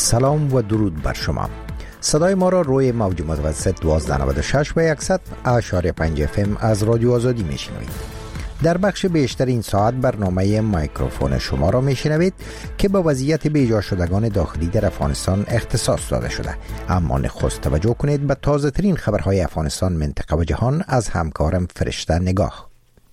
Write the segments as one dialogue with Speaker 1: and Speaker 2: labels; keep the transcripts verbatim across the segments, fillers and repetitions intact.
Speaker 1: سلام و درود بر شما. صدای ما را روی موج متوسط دوازده نود و شش و صد اشاری پنج اف ام از رادیو آزادی میشنوید. در بخش بیشتر این ساعت برنامه میکروفون شما را میشنوید که به وضعیت بیجا شدگان داخلی در افغانستان اختصاص داده شده. اما نخست توجه کنید به تازه ترین خبرهای افغانستان، منطقه و جهان از همکارم فرشته نگاه.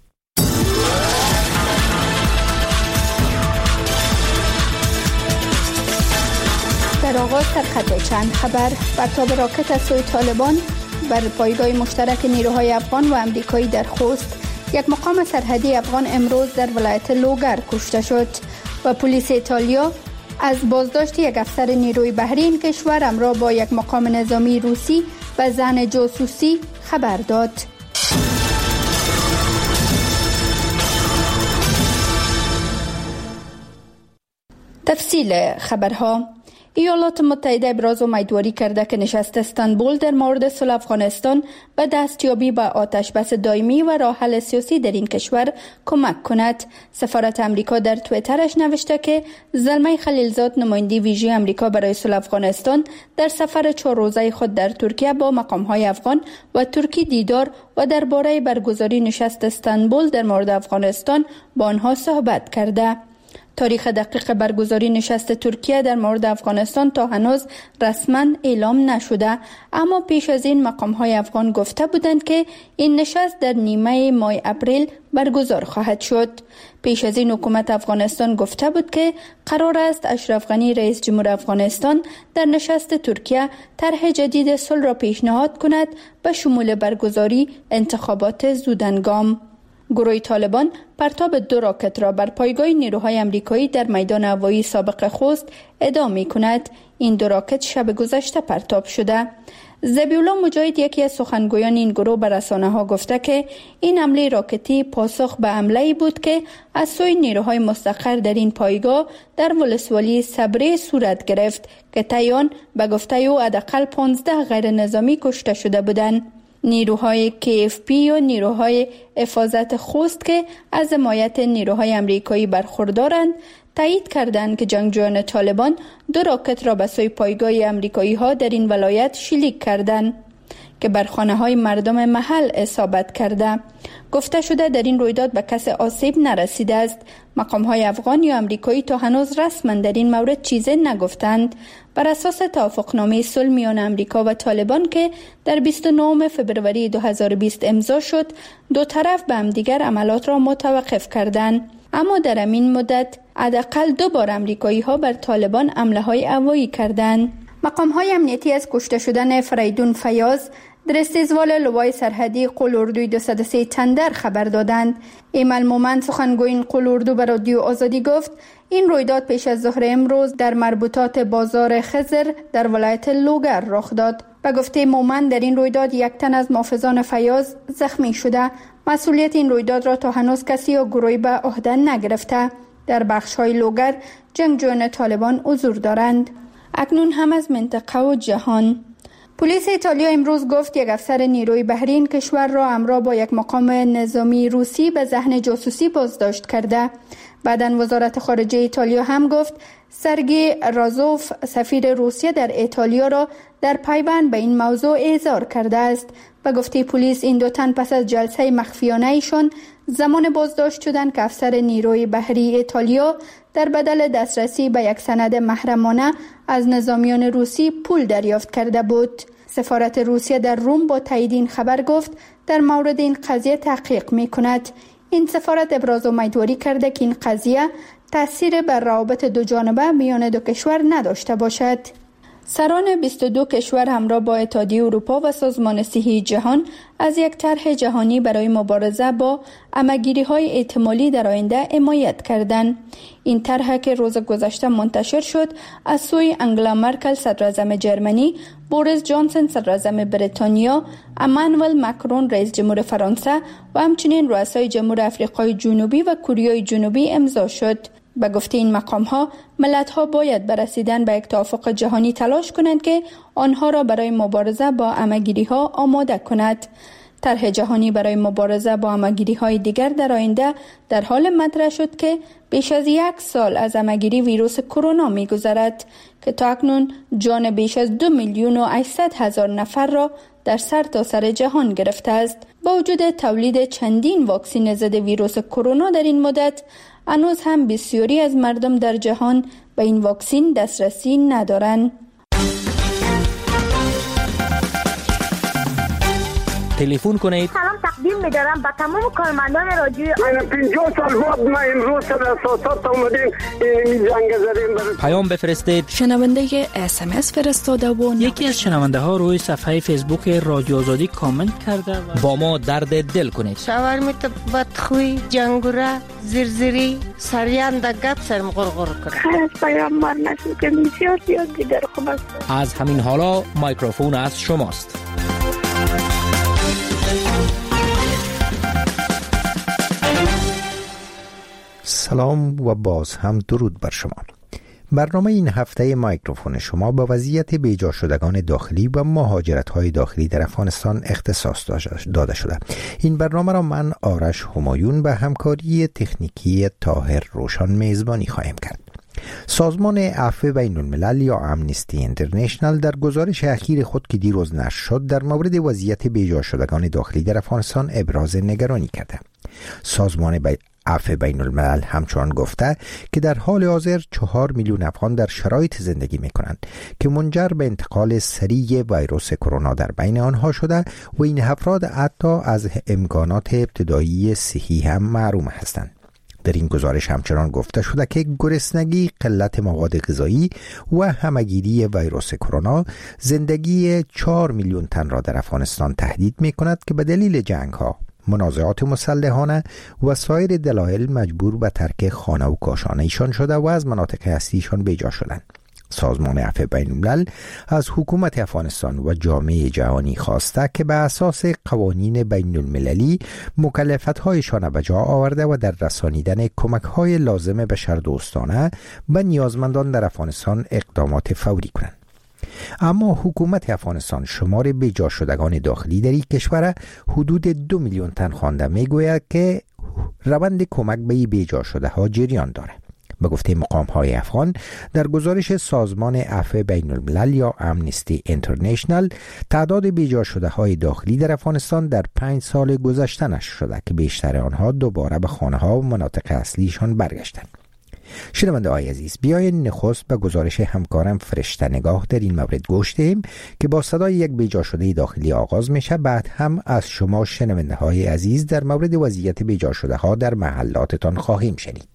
Speaker 2: در آغاز سرخط چند خبر: پرتاب راکت از سوی طالبان بر پایگاه مشترک نیروهای افغان و امریکایی در خوست. یک مقام سرحدی افغان امروز در ولایت لوگر کشته شد. و پلیس ایتالیا از بازداشت یک افسر نیروی بحری این کشور همراه با یک مقام نظامی روسی و زن جاسوسی خبر داد. تفصیل خبرها: ایالات متحده ابراز امیدواری کرده که نشست استانبول در مورد صلح افغانستان به دستیابی به آتش بس دائمی و راه حل سیاسی در این کشور کمک کند. سفارت امریکا در توییترش نوشته که زلمه خلیلزاد، نماینده ویژه امریکا برای صلح افغانستان، در سفر چهار روزه خود در ترکیه با مقام‌های افغان و ترکی دیدار و درباره برگزاری نشست استانبول در مورد افغانستان با آنها صحبت کرده. تاریخ دقیق برگزاری نشست ترکیه در مورد افغانستان تا هنوز رسما اعلام نشده، اما پیش از این مقام‌های افغان گفته بودند که این نشست در نیمه ماه اپریل برگزار خواهد شد. پیش از این حکومت افغانستان گفته بود که قرار است اشرف غنی رئیس جمهور افغانستان در نشست ترکیه طرح جدید صلح را پیشنهاد کند به شمول برگزاری انتخابات زودهنگام. گروه طالبان پرتاب دو راکت را بر پایگاه نیروهای امریکایی در میدان هوایی سابق خوست ادامه می کند. این دو راکت شب گذشته پرتاب شده. ذبیح الله مجاهد، یکی از سخنگویان این گروه، به رسانه ها گفته که این حمله راکتی پاسخ به حمله‌ای بود که از سوی نیروهای مستقر در این پایگاه در ولسوالی صبری صورت گرفت که طی آن به گفته او حداقل پانزده غیر نظامی کشته شده بودند. نیروهای کی اف پی یا نیروهای حفاظت خوست که از حمایت نیروهای امریکایی برخوردارند تایید کردند که جنگجویان طالبان دو راکت را به سوی پایگاه امریکایی ها در این ولایت شلیک کردند که بر خانه های مردم محل اصابت کرده. گفته شده در این رویداد به کسی آسیب نرسیده است. مقام های افغان یا امریکایی تا هنوز رسما در این مورد چیزی نگفتند. بر اساس توافقنامه صلح میان امریکا و طالبان که در بیست و نه فوریه دو هزار و بیست امضا شد، دو طرف به همدیگر عملات را متوقف کردند. اما در همین مدت حداقل دو بار امریکایی ها بر طالبان حمله های هوایی کردند. مقام های امنیتی از کشته شدن فریدون فیاض در استیزوال لوای سرحدی قلاردوی دویست و سه تندر خبر دادند. ایمل مومند، سخنگوی این قلاردو، به رادیو آزادی گفت این رویداد پیش از ظهر امروز در مربوطات بازار خزر در ولایت لوگر رخ داد. به گفته مومند در این رویداد یک تن از محافظان فیاض زخمی شده. مسئولیت این رویداد را تا هنوز کسی یا گروهی به عهده نگرفته. در بخش های لوگر جنگجویان طالبان حضور دارند. اکنون هم از منطقه و جهان: پلیس ایتالیا امروز گفت یک افسر نیروی بحری این کشور را همراه با یک مقام نظامی روسی به ذهن جاسوسی بازداشت کرده. بعداً وزارت خارجه ایتالیا هم گفت سرگئی رازوف، سفیر روسیه در ایتالیا، را در پیوند به این موضوع احضار کرده است. به گفته پلیس این دو تن پس از جلسه مخفیانه ایشان زمان بازداشت شدند که افسر نیروی بحری ایتالیا در بدل دسترسی به یک سند محرمانه از نظامیان روسی پول دریافت کرده بود. سفارت روسیه در روم با تایید این خبر گفت در مورد این قضیه تحقیق می کند. این سفارت ابراز امیدواری کرده که این قضیه تأثیر بر روابط دو جانبه میان دو کشور نداشته باشد. سران بیست و دو کشور همراه با اتحادیه اروپا و سازمان صحی جهان از یک طرح جهانی برای مبارزه با همه‌گیری‌های احتمالی در آینده حمایت کردند. این طرح که روز گذشته منتشر شد از سوی انگلا مرکل صدراعظم جرمنی، بوریس جانسن صدراعظم بریتانیا، امانوئل مکرون رئیس جمهور فرانسه و همچنین رؤسای جمهور آفریقای جنوبی و کره جنوبی امضا شد. به گفته این مقام‌ها، ملت‌ها باید بر رسیدن به یک توافق جهانی تلاش کنند که آنها را برای مبارزه با همه‌گیری‌ها آماده کند. طرح جهانی برای مبارزه با همه‌گیری‌های دیگر در آینده در حال مطرح شد که بیش از یک سال از همه‌گیری ویروس کرونا می‌گذرد که تا اکنون جان بیش از دو میلیون و هشتصد هزار نفر را در سرتاسر سر جهان گرفته است. با وجود تولید چندین واکسن ضد ویروس کرونا در این مدت، هنوز هم بسیاری از مردم در جهان به این واکسن دسترسی ندارند.
Speaker 3: تلفن کنید.
Speaker 4: سلام تقدیم می‌دارم به تمام کارمندان رادیو.
Speaker 5: من پنجاه سال بعد ما امروز در اساسات اومدیم این جنگ زدیم.
Speaker 3: پیام بفرستید.
Speaker 6: شنونده اس ام اس فرستاده و
Speaker 7: یکی از شنونده ها روی صفحه فیسبوک رادیو آزادی کامنت کرده و
Speaker 3: با ما درد دل کنید.
Speaker 8: شاورمیت بدخوی، جنگوره، زرزری، سریان در گپ سرم غرغر کنه.
Speaker 4: خیلی پیام مار نشد که بسیار زیاد دیگر خوب است.
Speaker 3: از همین حالا میکروفون از شماست.
Speaker 1: سلام و باز هم درود بر شما. برنامه این هفته میکروفون شما با وضعیت بیجا شدگان داخلی و مهاجرت‌های داخلی در افغانستان اختصاص داده شده. این برنامه را من آرش همایون به همکاری تکنیکی طاهر روشن میزبانی خواهیم کرد. سازمان عفو بین الملل یا امنستی اینترنشنال در گزارش اخیر خود که دیروز نشر شد در مورد وضعیت بیجا شدگان داخلی در افغانستان ابراز نگرانی کرده. سازمان بی... عفو بین الملل همچنان گفته که در حال حاضر چهار میلیون افغان در شرایط زندگی می کنند که منجر به انتقال سریع ویروس کرونا در بین آنها شده و این افراد حتی از امکانات ابتدایی صحی هم محروم هستند. در این گزارش همچنان گفته شده که گرسنگی، قلت مواد غذایی و همه‌گیری ویروس کرونا زندگی چهار میلیون تن را در افغانستان تهدید می کند که به دلیل جنگ ها، منازعات مسلحانه و سایر دلایل مجبور به ترک خانه و کاشانه ایشان شده و از مناطق اصلیشان بیجا شدند. سازمان عفو بین الملل از حکومت افغانستان و جامعه جهانی خواسته که به اساس قوانین بین المللی مکلفیت‌هایشان به جا آورده و در رسانیدن کمک‌های لازم بشردوستانه به نیازمندان در افغانستان اقدامات فوری کنند. اما حکومت افغانستان شمار بیجا شدگان داخلی در این کشور حدود دو میلیون تن خوانده میگوید که روند کمک به بیجا شده ها جریان داره. به گفته مقام های افغان در گزارش سازمان عفو بین الملل یا امنستی اینترنشنال تعداد بیجا شده های داخلی در افغانستان در پنج سال گذشته نشر شده که بیشتر آنها دوباره به خانه ها و مناطق اصلیشان برگشتند. شنونده های عزیز، بیاین نخست به گزارش همکارم فرشته نگاه در این مورد گوش دهیم که با صدای یک بیجا شده داخلی آغاز میشه. بعد هم از شما شنونده های عزیز در مورد وضعیت بیجا شده ها در محلاتتان خواهیم شنید.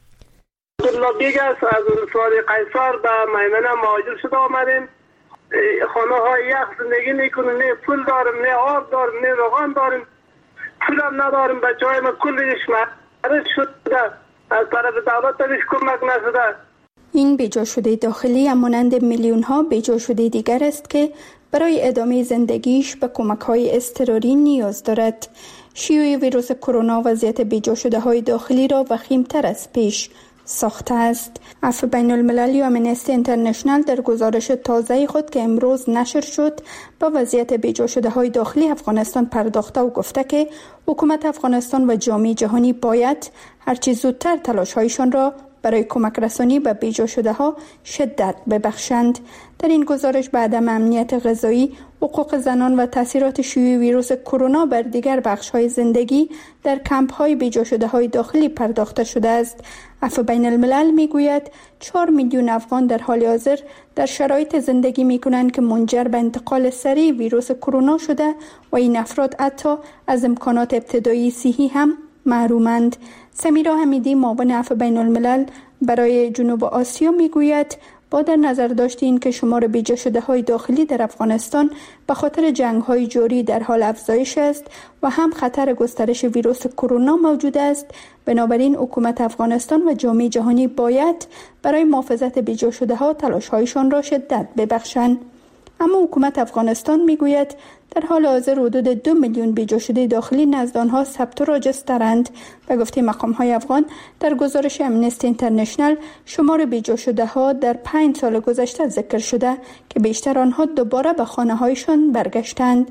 Speaker 5: عبدالله بیگ است از ولسوالی قیصر به میمنه مهاجر شده آمدیم. خانه های یخ زندگی میکنیم، نه پول داریم، نه آب داریم، نه روغن داریم، پول هم نداریم. بچه های ما کلش معرض شده، از طرف دولت تریش کمک نشده.
Speaker 2: این بیجا شده داخلی همانند میلیون ها بیجا شده دیگر است که برای ادامه زندگیش به کمک های اضطراری نیاز دارد. شیوع ویروس کرونا وضعیت بیجا شده های داخلی را وخیمتر از پیش ساخته است. عفو بین الملل یا امنستی اینترنشنال در گزارش تازه خود که امروز نشر شد با وضعیت بیجا شده های داخلی افغانستان پرداخته و گفته که حکومت افغانستان و جامعه جهانی باید هرچی زودتر تلاش هایشان را برای کمک رسانی به بیجا شده ها شدت ببخشند. در این گزارش به عدم امنیت غذایی، حقوق زنان و تاثیرات شیوع ویروس کرونا بر دیگر بخش های زندگی در کمپ های بیجا شده های داخلی پرداخته شده است. عفو بین الملل میگوید چهار میلیون افغان در حال حاضر در شرایط زندگی می کنند که منجر به انتقال سریع ویروس کرونا شده و این افراد حتی از امکانات ابتدایی صحی هم محرومند. سمیرا حمیدی معاون عفو بین الملل برای جنوب آسیا میگوید با در نظر داشت این که شمار بیجا شده های داخلی در افغانستان به خاطر جنگ های جاری در حال افزایش است و هم خطر گسترش ویروس کرونا موجود است، بنابراین حکومت افغانستان و جامعه جهانی باید برای محافظت بیجا شده ها تلاش هایشان را شدت ببخشند. اما حکومت افغانستان میگوید در حال حاضر حدود دو میلیون بیجا شده داخلی نزد آنها ثبت و راجسترند. به گفته مقام های افغان در گزارش امنستی اینترنشنال شمار بیجا شده ها در پنج سال گذشته ذکر شده که بیشتر آنها دوباره به خانه هایشان برگشتند.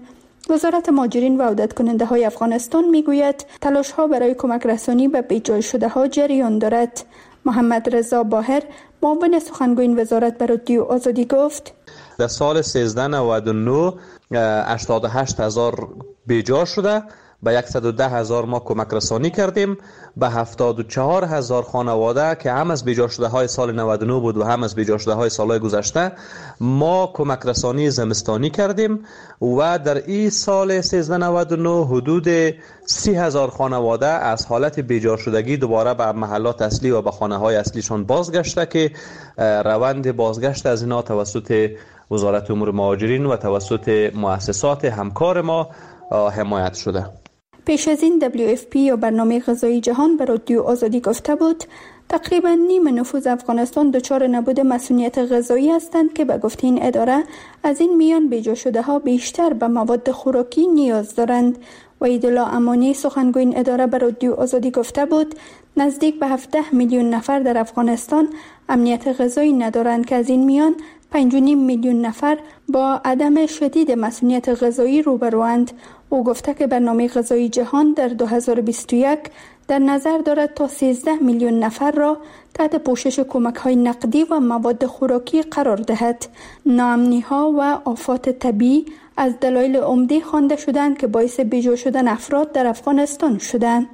Speaker 2: وزارت مهاجرین و عودت کننده های افغانستان میگوید تلاش ها برای کمک رسانی به بیجای شده ها جریان دارد. محمد رضا باهر معاون سخنگوی این وزارت به رادیو آزادی گفت
Speaker 9: در سال سیزده نود و نه هشتاد و هشت هزار بیجا شده، به صد و ده هزار ما کمک رسانی کردیم، به هفتاد و چهار هزار خانواده که هم از بیجا شده های سال نود و نه بود و هم از بیجا شده های سالهای گذشته ما کمک رسانی زمستانی کردیم و در این سال سیزده نود و نه حدود سی هزار خانواده از حالت بیجا شدگی دوباره به محلات اصلی و به خانه های اصلیشان بازگشته که روند بازگشت از اینا توسط وزارت امور مهاجرین و توسط مؤسسات همکار ما حمایت شده.
Speaker 2: پیش از این دبلیو اف پی یا برنامه غذایی جهان به رادیو آزادی گفته بود تقریبا نیم نفوذ افغانستان دچار نبود مسئولیت غذایی هستند که به گفته این اداره از این میان بیجا شده ها بیشتر به مواد خوراکی نیاز دارند. وحیدالله امانی سخنگوی این اداره به رادیو آزادی گفته بود نزدیک به هفده میلیون نفر در افغانستان امنیت غذایی ندارند که از این میان پنج و نیم میلیون نفر با عدم شدید مسئولیت غذایی روبروند. او گفته که برنامه غذایی جهان در دو هزار و بیست و یک در نظر دارد تا سیزده میلیون نفر را تحت پوشش کمک‌های نقدی و مواد خوراکی قرار دهد. ناامنی‌ها و آفات طبیعی از دلایل عمده خوانده شدند که باعث بیجا شدن افراد در افغانستان شدند.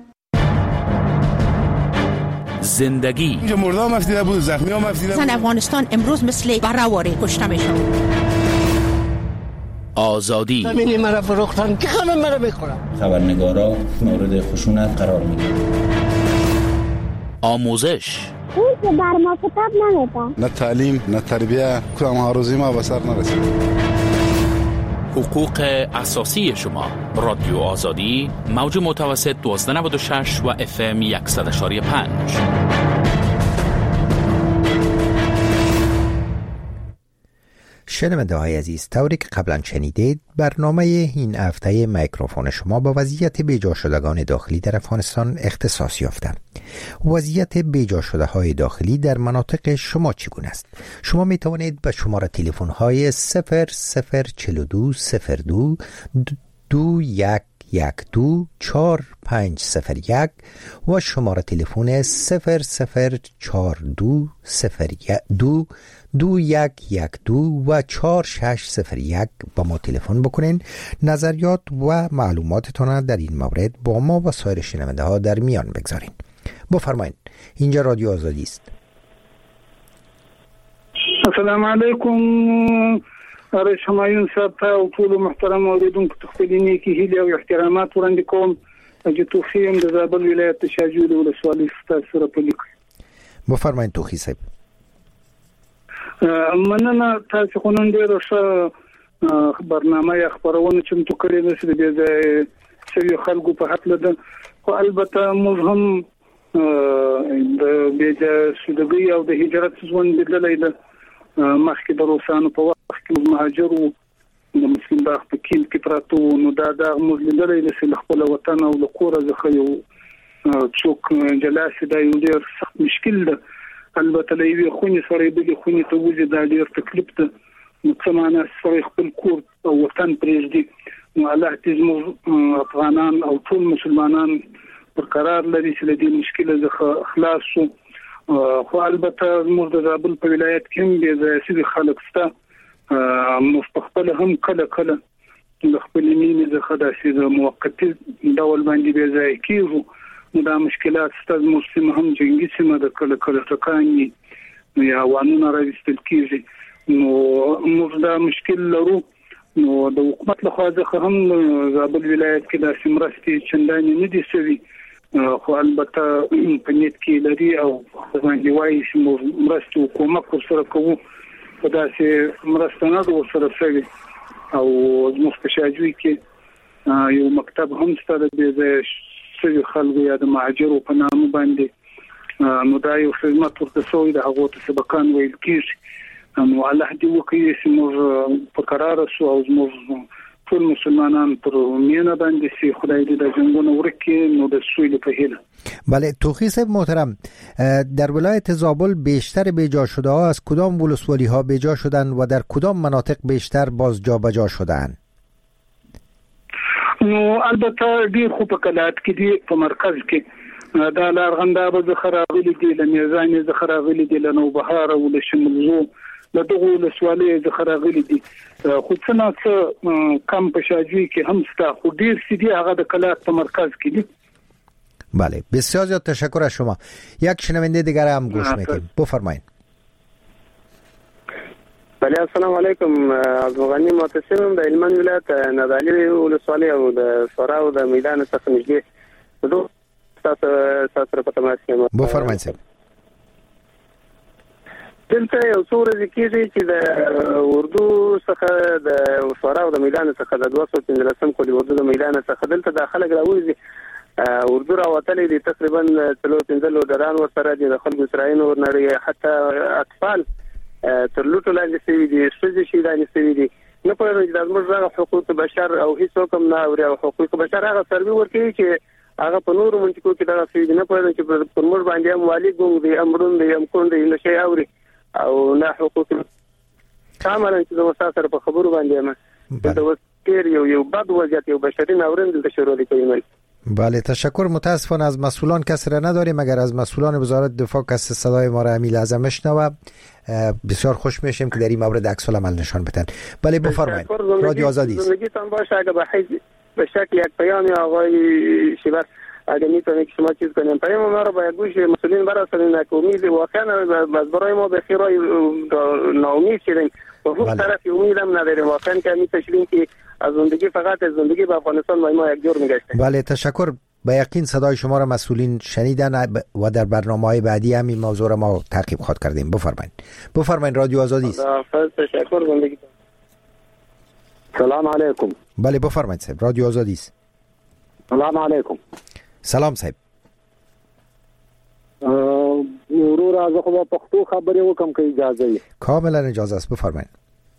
Speaker 10: زندگی
Speaker 11: مرده هم افزیده بود، زخمی هم افزیده بود.
Speaker 12: زن افغانستان امروز مثل بره‌واره کشته میشن.
Speaker 10: آزادی
Speaker 13: همینی مرا فروختن که همه مرا میخورن.
Speaker 14: خبرنگارا مورد خشونت قرار میگیرن.
Speaker 10: آموزش
Speaker 15: اون که بر ما کتاب نمیدن.
Speaker 11: نه تعلیم نه تربیه کدام آرزوی ما به سر نرسید.
Speaker 10: حقوق اساسی شما. رادیو آزادی موج متوسط دوازده نود و شش و اف ام صد و یک و پنج.
Speaker 1: شنونده های عزیز، طوری که قبلا شنیدید برنامه این هفته میکروفون شما با وضعیت بیجا شدگان داخلی در افغانستان اختصاص یافته. وضعیت بیجا شده های داخلی در مناطق شما چگونه است؟ شما می توانید به شماره تلفن های صفر صفر چهل و دو صفر دو دو یک یک دو چهار پنج صفر یک و شماره تلفن صفر صفر چهار دو صفر دو دو یک یک دو و چهار شش صفر یک با ما تلفن بکنین. نظریات و معلوماتتان در این مورد با ما و سایر شنونده ها در میان بگذارین. بفرمایید، اینجا رادیو آزادی است.
Speaker 5: السلام علیکم. آره شمایون صاحب او ټول محترم اوریدونکو ته خپلې نیکې هیلې او احترامات وړاندې کوم. چې توخی یم د زابل ولایت شاجوی د ولسوالۍ ستاسو سره په لیک.
Speaker 1: بفرمایید توخی صاحب.
Speaker 5: مننه، تاسو خو نن ډېره ښه برنامه یا خپرونه چمتو کړې ده چې د بې ځایه شویو خلکو په هکله ده، خو البته موږ هم د بې ځایه شدګۍ او د هجرت ژوند لیدلی ده. مخکې د روسانو په وخت کې مهاجر وو، د مسلم باغ په کیل کې پراته وو، نو دا د موږ لیدلی ده چې له خپل وطن او له کوره څخه یو څوک جلا شي، دا یو ډېر سخت مشکل ده. البته له یوې خونې سړی بلې خونې ته وځي، دا ډېر تکلیف ده. نو څه معنا سړی خپل کور او وطن پرېږدي. نو الله دې زموږ افغانان او ټول مسلمانان پر قرار لري چې له دې مشکله څخه خلاص شو. خو البته موږ د زابل په ولایت کې هم بې ځایه شوي خلک شته. موږ په خپله هم کله کله د خپلې مینې څخه داسې د موقتي ډول باندې بې ځایه کېږو. نو دا مشکلات شته. زموږ سیمه هم جنګي سیمه ده، کله کله ټکان یا وانونه راویستل کېږي. نو موږ دا مشکل لرو. نو د حکومت لخوا څخه هم زابل ولایت کې داسې مرستې چندانې نه دي شوي، خو البته په نیت کې لري او باندې وایي چې موږ مرستې او کومک ورسره کوو. په داسې مرسته نه ده ورسره شوې. او زموږ په شاجوی کې یو مکتب هم شته د بې ځایه شوي خلکو یا د مهاجرو په نامه باندې. نو دا یو خدمت ورته شوی د هغو ته سبقان ویل کېږي. نو الله دې وکړي چې موږ په قراره شو او زموږ ټول مسلمانان پر مینه باندې سي. خدای دې د جنگونو ورکړي. نو د سویل په هیله.
Speaker 1: بله توخی صاحب محترم، در ولایت زابل بیشتر بیجا شده ها از کدام ولسوالی ها بیجا شدن و در کدام مناطق بیشتر باز جا بجا شدن؟
Speaker 16: نو البته ډیر خو په کلات کې دی په مرکز کې دا لارغنداب د خراغلي دي له میزان د خراغلي دي له نوبهار او له شملزو له دغه له سوالې د خراغلي دي خو څنګه کم په شاجوی کې هم ستا خو ډیر سیدی هغه د کلات په مرکز کې دي.
Speaker 1: بله بسیار زیاد تشکر از شما. یک شنونده دیگر هم گوش میکنیم. بفرمایید.
Speaker 5: بله السلام علیکم. از مغنی معتصم د هلمند ولایت نادعلي ولسوالۍ او د فرا او د میدان څخه نږدې دو تاسو تاسو په تماس کې.
Speaker 1: بفرمایئ سر.
Speaker 5: دلته یو څو ورځې کېږي چې د اردو څخه د فرا او د میدان څخه د دوه سوه پنځلسم کلي اردو د میدان څخه دلته د خلک راوځي اردو راوتلې دي تقریبا څلور پنځه لوډران ورسره دي د خلکو اسرائیل ورنړي حتی اطفال تر لوټو لاندې شوي دي ښځې شي لاندې شوي دي نه پوهېږم چې دا زموږ هغه حقوق بشر او هېڅوک هم نه اوري او حقوق بشر هغه سروي ورکوي چې هغه په نورو منطقو کې دغه شوي دي نه پوهېږم چې پر موږ باندې هم والي ګونګ دی هم ړوند دی هم کونډ دی نه شی اوري او نه حقوق کاملا چې زه ستا سره په خبرو باندې یم دلته اوس ډېر یو یو بد وضعیت یو بشري ناورین دلته شروع دی کوي.
Speaker 1: بله تشکر. متاسفانه از مسئولان کسی را نداریم مگر از مسئولان وزارت دفاع کسی صدای ما را امیل اعظم بشنوه بسیار خوش میشیم که در این مورد عکس العمل نشان بدن. بله بفرمایید. رادیو آزادی است.
Speaker 5: زندگیتان باشه اگه به حیث به شکل یک پیامی آقای شیبر اگه میتونید که شما چیز کنیم پیام ما رو باید گوش مسئولین برسونید که امید واقعا از برای ما به خیرای ناامید شدیم و هیچ طرف امیدم نداریم واقعا که میتشلیم که از زندگی فقط از زندگی به افغانستان ما ما یک جور میگشتیم.
Speaker 1: بله تشکر. با یقین صدای شما را مسئولین شنیدن و در برنامه‌های بعدی هم این موضوع را ما تعقیب خواهد کردیم. بفرمایید. بفرمایید رادیو آزادی است.
Speaker 5: تشکر زندگی. سلام علیکم.
Speaker 1: بله بفرمایید صاحب رادیو آزادی است.
Speaker 17: سلام علیکم.
Speaker 1: سلام صاحب.
Speaker 17: ورور از خو په پښتو خبرې وکم که اجازه وي.
Speaker 1: کاملا اجازه است بفرمایید.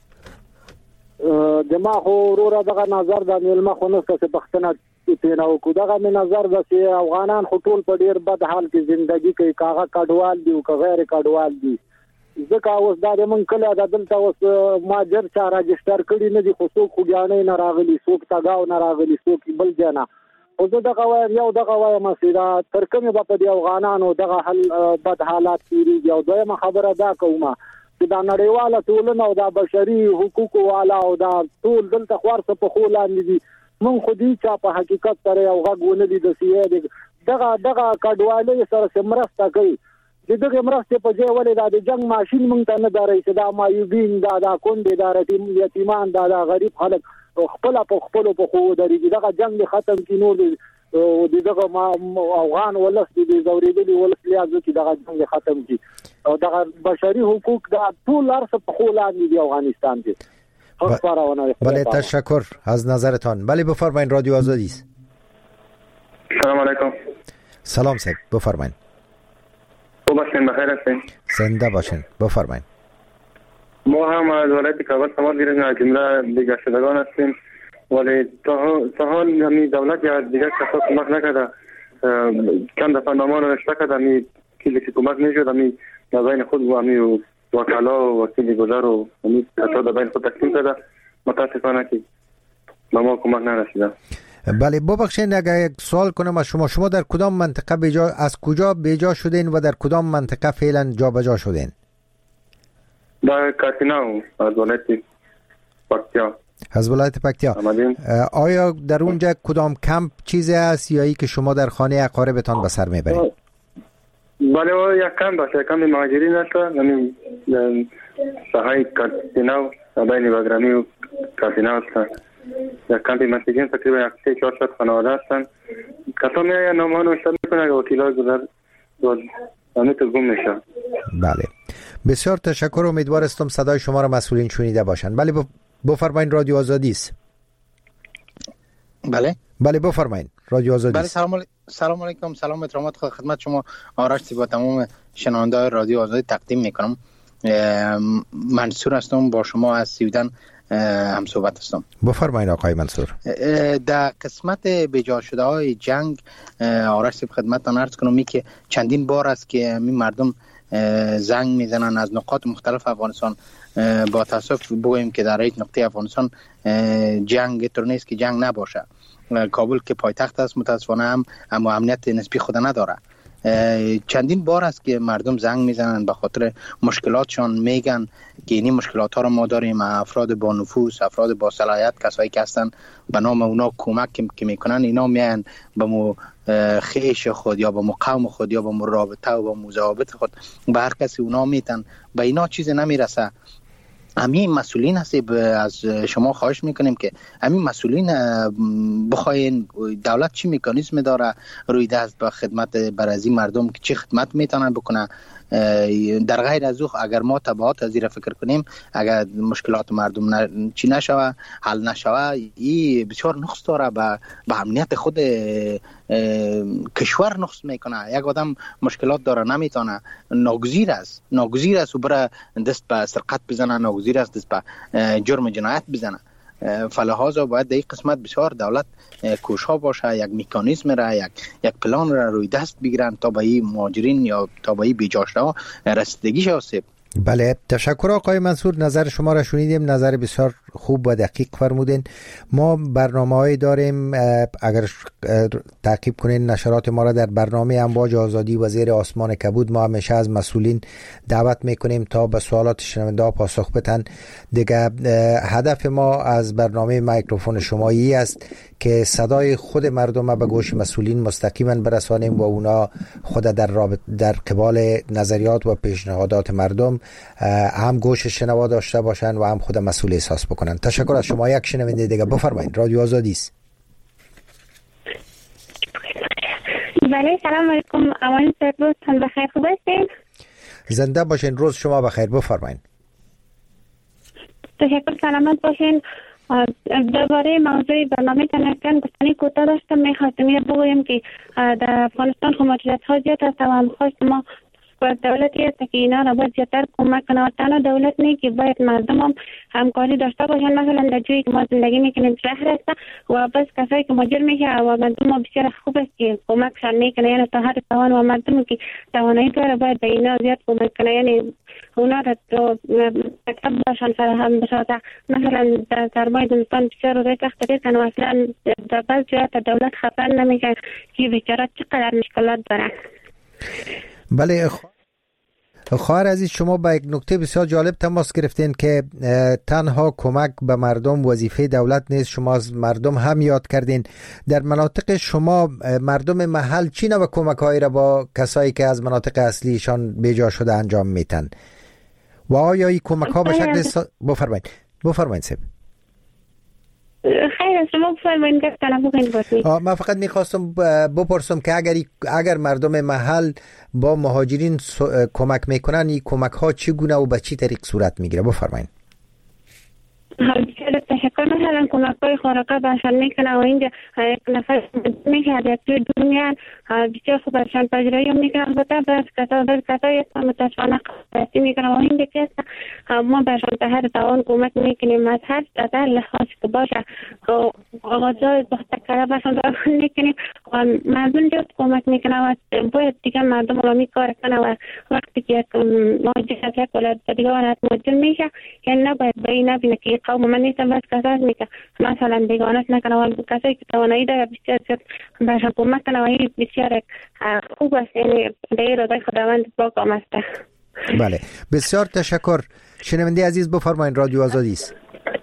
Speaker 17: دما خو ورور دغه نظر د ملما خو نه څه پښتنه پینا وکړه دغه می نظر د چې افغانان خو ټول په ډیر بد حال کې ژوندۍ کوي کاغه کډوال دي او غیر کډوال دي ځکه اوس دا د من کله د دلته اوس ماجر چا راجستر کړي نه دي خو څوک خوګانې نه راغلي څوک تاګاو نه راغلي څوک بل جنا او زه دغه وایم یو دغه وایم مسیدا تر کومه په دې افغانانو دغه حل بد حالات تیریږي او دویمه خبره دا کومه چې دا نړیواله ټولنه او دا بشري حقوقو والا او دا ټول دلته خورڅ په خو لاندې دي مون خو دې چا په حقیقت سره یو غږ ونه دي د سیې دغه دغه کډوالۍ سره سمرسته کوي د دغه مرسته په ځای ولې دا د جنگ ماشين مونږ ته نه داري چې دا مایوبین دا دا کونډې دا یتیمان دا دا غریب خلک خپل په خپل په خو درېږي دغه جنگ ختم کی نور او دغه افغان ولس دي زوریدلي ولس لیازو چې دغه جنگ ختم کی او دغه بشري حقوق دا ټول ارس په خو لاندې دی افغانستان کې.
Speaker 1: بله تشکر از نظرتان. بله بفرمایید رادیو آزادی است.
Speaker 18: سلام علیکم.
Speaker 1: سلام صاحب بفرمایید.
Speaker 18: خوب هستین بخیر هستین؟
Speaker 1: زنده باشین بفرمایید.
Speaker 18: ما هم از ولایت کابل تماس گرفتیم از جمله دیگر شدگان هستیم ولی تا حال همی دولت یا دیگر کسا کمک نکرده چند دفعه نامه رو نشته کرده همی کلی که کمک نشد همی در بین خود و همی وکلا و وکیل گذر و همی کسا در بین خود تقسیم کرده متاسفانه که به ما کمک نرسیده.
Speaker 1: بله ببخشید اگر یک سوال کنم از شما شما در کدام منطقه بیجا از کجا بیجا شدین و در کدام منطقه فعلا جا بجا شدین؟
Speaker 18: در کاتیناو از ولایت پکتیا.
Speaker 1: از ولایت پکتیا. آیا در اونجا کدام کمپ چیزی هست یا ای که شما در خانه اقاربتان به سر میبرید؟
Speaker 18: بله یک کمپ است، یک کمپ مهاجرین است، یعنی ساحه کاتیناو بین بگرامی و کاتیناو است. یک کمپ مسیحیان تقریبا یک سه چهار صد خانواده هستند. کسا میآید نامه نوشته میکنه که وکیلای گذر همه تو گم میشه.
Speaker 1: بله بسیار تشکر. امیدوار هستم صدای شما را مسئولین شنیده باشند. بله بفرمایید رادیو آزادی است.
Speaker 19: بله
Speaker 1: بله بفرمایید رادیو آزادی
Speaker 19: بله
Speaker 1: است.
Speaker 19: سلام سلام علیکم. سلام احترامات خدمت شما آرش با تمام شنونده رادیو آزادی تقدیم میکنم. منصور هستم با شما از سویدن هم صحبت هستم.
Speaker 1: بفرمایید آقای منصور.
Speaker 19: در قسمت بجا شده های جنگ آرش خدمتتان عرض کنم می که چندین بار است که می مردم زنگ میزنن از نقاط مختلف افغانستان. با تاسف بگوییم که در یک نقطه افغانستان جنگ طور نیست که جنگ نباشه کابل که پایتخت است متاسفانه هم اما امنیت نسبی خود نداره. چندین بار است که مردم زنگ میزنن به خاطر مشکلاتشان، میگن که این مشکلات ها رو ما داریم، افراد با نفوذ، افراد با صلاحیت، کسایی که هستن به نام اونا کمک که میکنن، اینا میان به مو خیش خود یا به مو قوم خود یا به مو رابطه و به مو ضوابط خود به هر کسی اونا میتن، به اینا چیز نمیرسه. همین مسئولین هستی از شما خواهش میکنیم که همین مسئولین بخواین دولت چی مکانیزم داره روی دست به خدمت برازی مردم که چی خدمت میتونن بکنه. در غیر از او اگر ما تبعات از این فکر کنیم، اگر مشکلات مردم ن... چی نشوه، حل نشوه، این بسیار نقص داره به به امنیت خود کشور نقص میکنه. یک آدم مشکلات داره نمیتونه، ناگزیر است ناگزیر است و بره دست به سرقت بزنه، ناگزیر است دست به جرم جنایت بزنه. فلحاظا باید در این قسمت بسیار دولت کوشا باشه، یک مکانیزم را، یک یک پلان را روی دست بگیرن تا به این مهاجرین یا تا به این بیجاشته ها رسیدگی شود.
Speaker 1: بله، تشکر آقای منصور، نظر شما را شنیدیم، نظر بسیار خوب و دقیق فرمودین. ما برنامه‌ای داریم، اگر تعقیب کنین نشرات ما را در برنامه امواج آزادی و زیر آسمان کبود ما همیشه از مسئولین دعوت میکنیم تا به سوالات شنونده ها پاسخ بدن. دیگه هدف ما از برنامه میکروفون شمایی است که صدای خود مردم به گوش مسئولین مستقیما برسانیم و اونا خود در رابط در قبال نظریات و پیشنهادات مردم هم گوش شنوا داشته باشن و هم خود مسئول احساس بکنن. تشکر از شما. یک شنونده دیگه، بفرمایید. رادیو آزادی است.
Speaker 15: بله، سلام علیکم. امان روزتون بخیر، خوب هستین؟
Speaker 1: زنده باشین، روز شما بخیر، بفرمایید.
Speaker 15: تشکر، سلامت باشین. درباره موضوع برنامه تنکن گفتنی کوتاه داشتم. میخواستم یه بگویم که در افغانستان خب مشکلات ها زیاد است و هم خواست ما دولتی است که اینا را باید زیادتر کمک کنه. تنها دولت نه که باید مردم هم همکاری داشته باشن. مثلا در جایی که ما زندگی میکنیم شهر است و بس کسایی که مهاجر میشه و مردم ما بسیار خوب است که کمکشان میکنه، یعنی تا حد توان و مردم که توانایی داره باید به اینا زیاد کمک کنه، یعنی اونا را تو مکتب باشن فراهم بشه. مثلا در سرمای دونستان بسیار روزای سخت دیر کنه و اصلا در بعض جهات دولت خبر نمیشه که بیچاره چقدر مشکلات دارن.
Speaker 1: بله خواهر عزیز، شما با یک نکته بسیار جالب تماس گرفتین که تنها کمک به مردم وظیفه دولت نیست، شما از مردم هم یاد کردین. در مناطق شما مردم محل چی نوع کمک هایی را با کسایی که از مناطق اصلیشان بیجا شده انجام میتن و آیا این کمک ها به شکل سا... بفرمایید بفرمایید سب
Speaker 15: خیر، شما بفرمایید که طلب کنید.
Speaker 1: من فقط میخواستم بپرسم که اگر اگر مردم محل با مهاجرین کمک میکنن، این کمک ها چگونه و به چی طریق صورت میگیره؟ بفرمایید.
Speaker 15: بسیار تشکر. مثلا کمک های خارقه برشان میکنه و اینجا یک نفر میشه یک توی دور میان بسیار خوب برشان پجرایی میکنن و تا برس کسا برس کسایی هستن متاسفانه قصدی میکنن و اینجا که هستن ما برشان تا هر توان کمک میکنیم از هر از هر لحاظ که باشه آغازهای بختکره برشان برشان میکنیم و مردم جد کمک میکنه و باید دیگه مردم رو میکار کنه و وقتی که مهاجر از یک ولد دیگه ولد مهاجر میشه یعنی نباید به این نبینه که قوم من نیستم بس کساست میکنه مثلا دیگانت نکنه و کسایی که توانایی داره بسیار زیاد برشان کمک کنه و این بسیار خوب است، یعنی در رضای خداوند پاک آمسته.
Speaker 1: بله، بسیار تشکر. شنونده عزیز بفرمایید، رادیو آزادی است.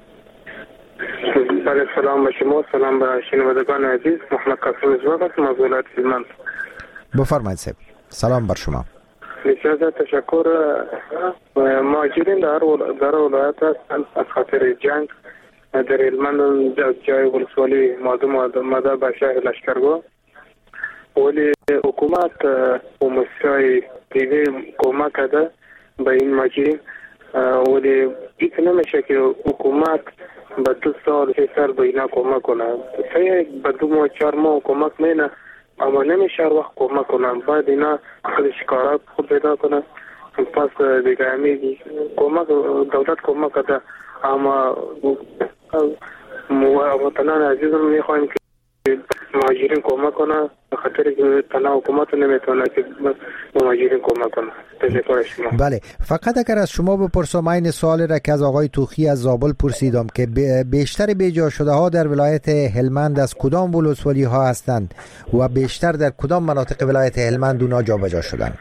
Speaker 5: بله، سلام به شما، سلام به شنوندگان عزیز. محمد قاسم زواب است، از ولایت هلمند.
Speaker 1: بفرمایید صاحب. سلام بر شما.
Speaker 5: بسیار تشکر. مهاجرین در در ولایت هستند از خاطر جنگ در هلمند جای ولسوالی مادم ماده به شهر لشکرگاه، ولی حکومت و مسیحای دیگه کمک کرده به این مهاجرین، ولی این نمیشه که حکومت به دو سال سه سال به اینا کمک کنه. سه به دو ماه چهار ماه کمک مینه اما نمیشه وقت کمک کنن. باید اینا خودش کارات خود پیدا کنن. پس دیگه همی کمک دولت کمک کرده اما وطنان عزیزم میخوایم که مهاجرین کمک کنه، به خاطر که تنها حکومت نمیتونه که مهاجرین کمک کنه. تشکر شما.
Speaker 1: بله، فقط اگر از شما بپرسم این سوال را که از آقای توخی از زابل پرسیدم که بیشتر بیجا شده ها در ولایت هلمند از کدام ولسوالی ها هستند و بیشتر در کدام مناطق ولایت هلمند اونا جابجا شدند؟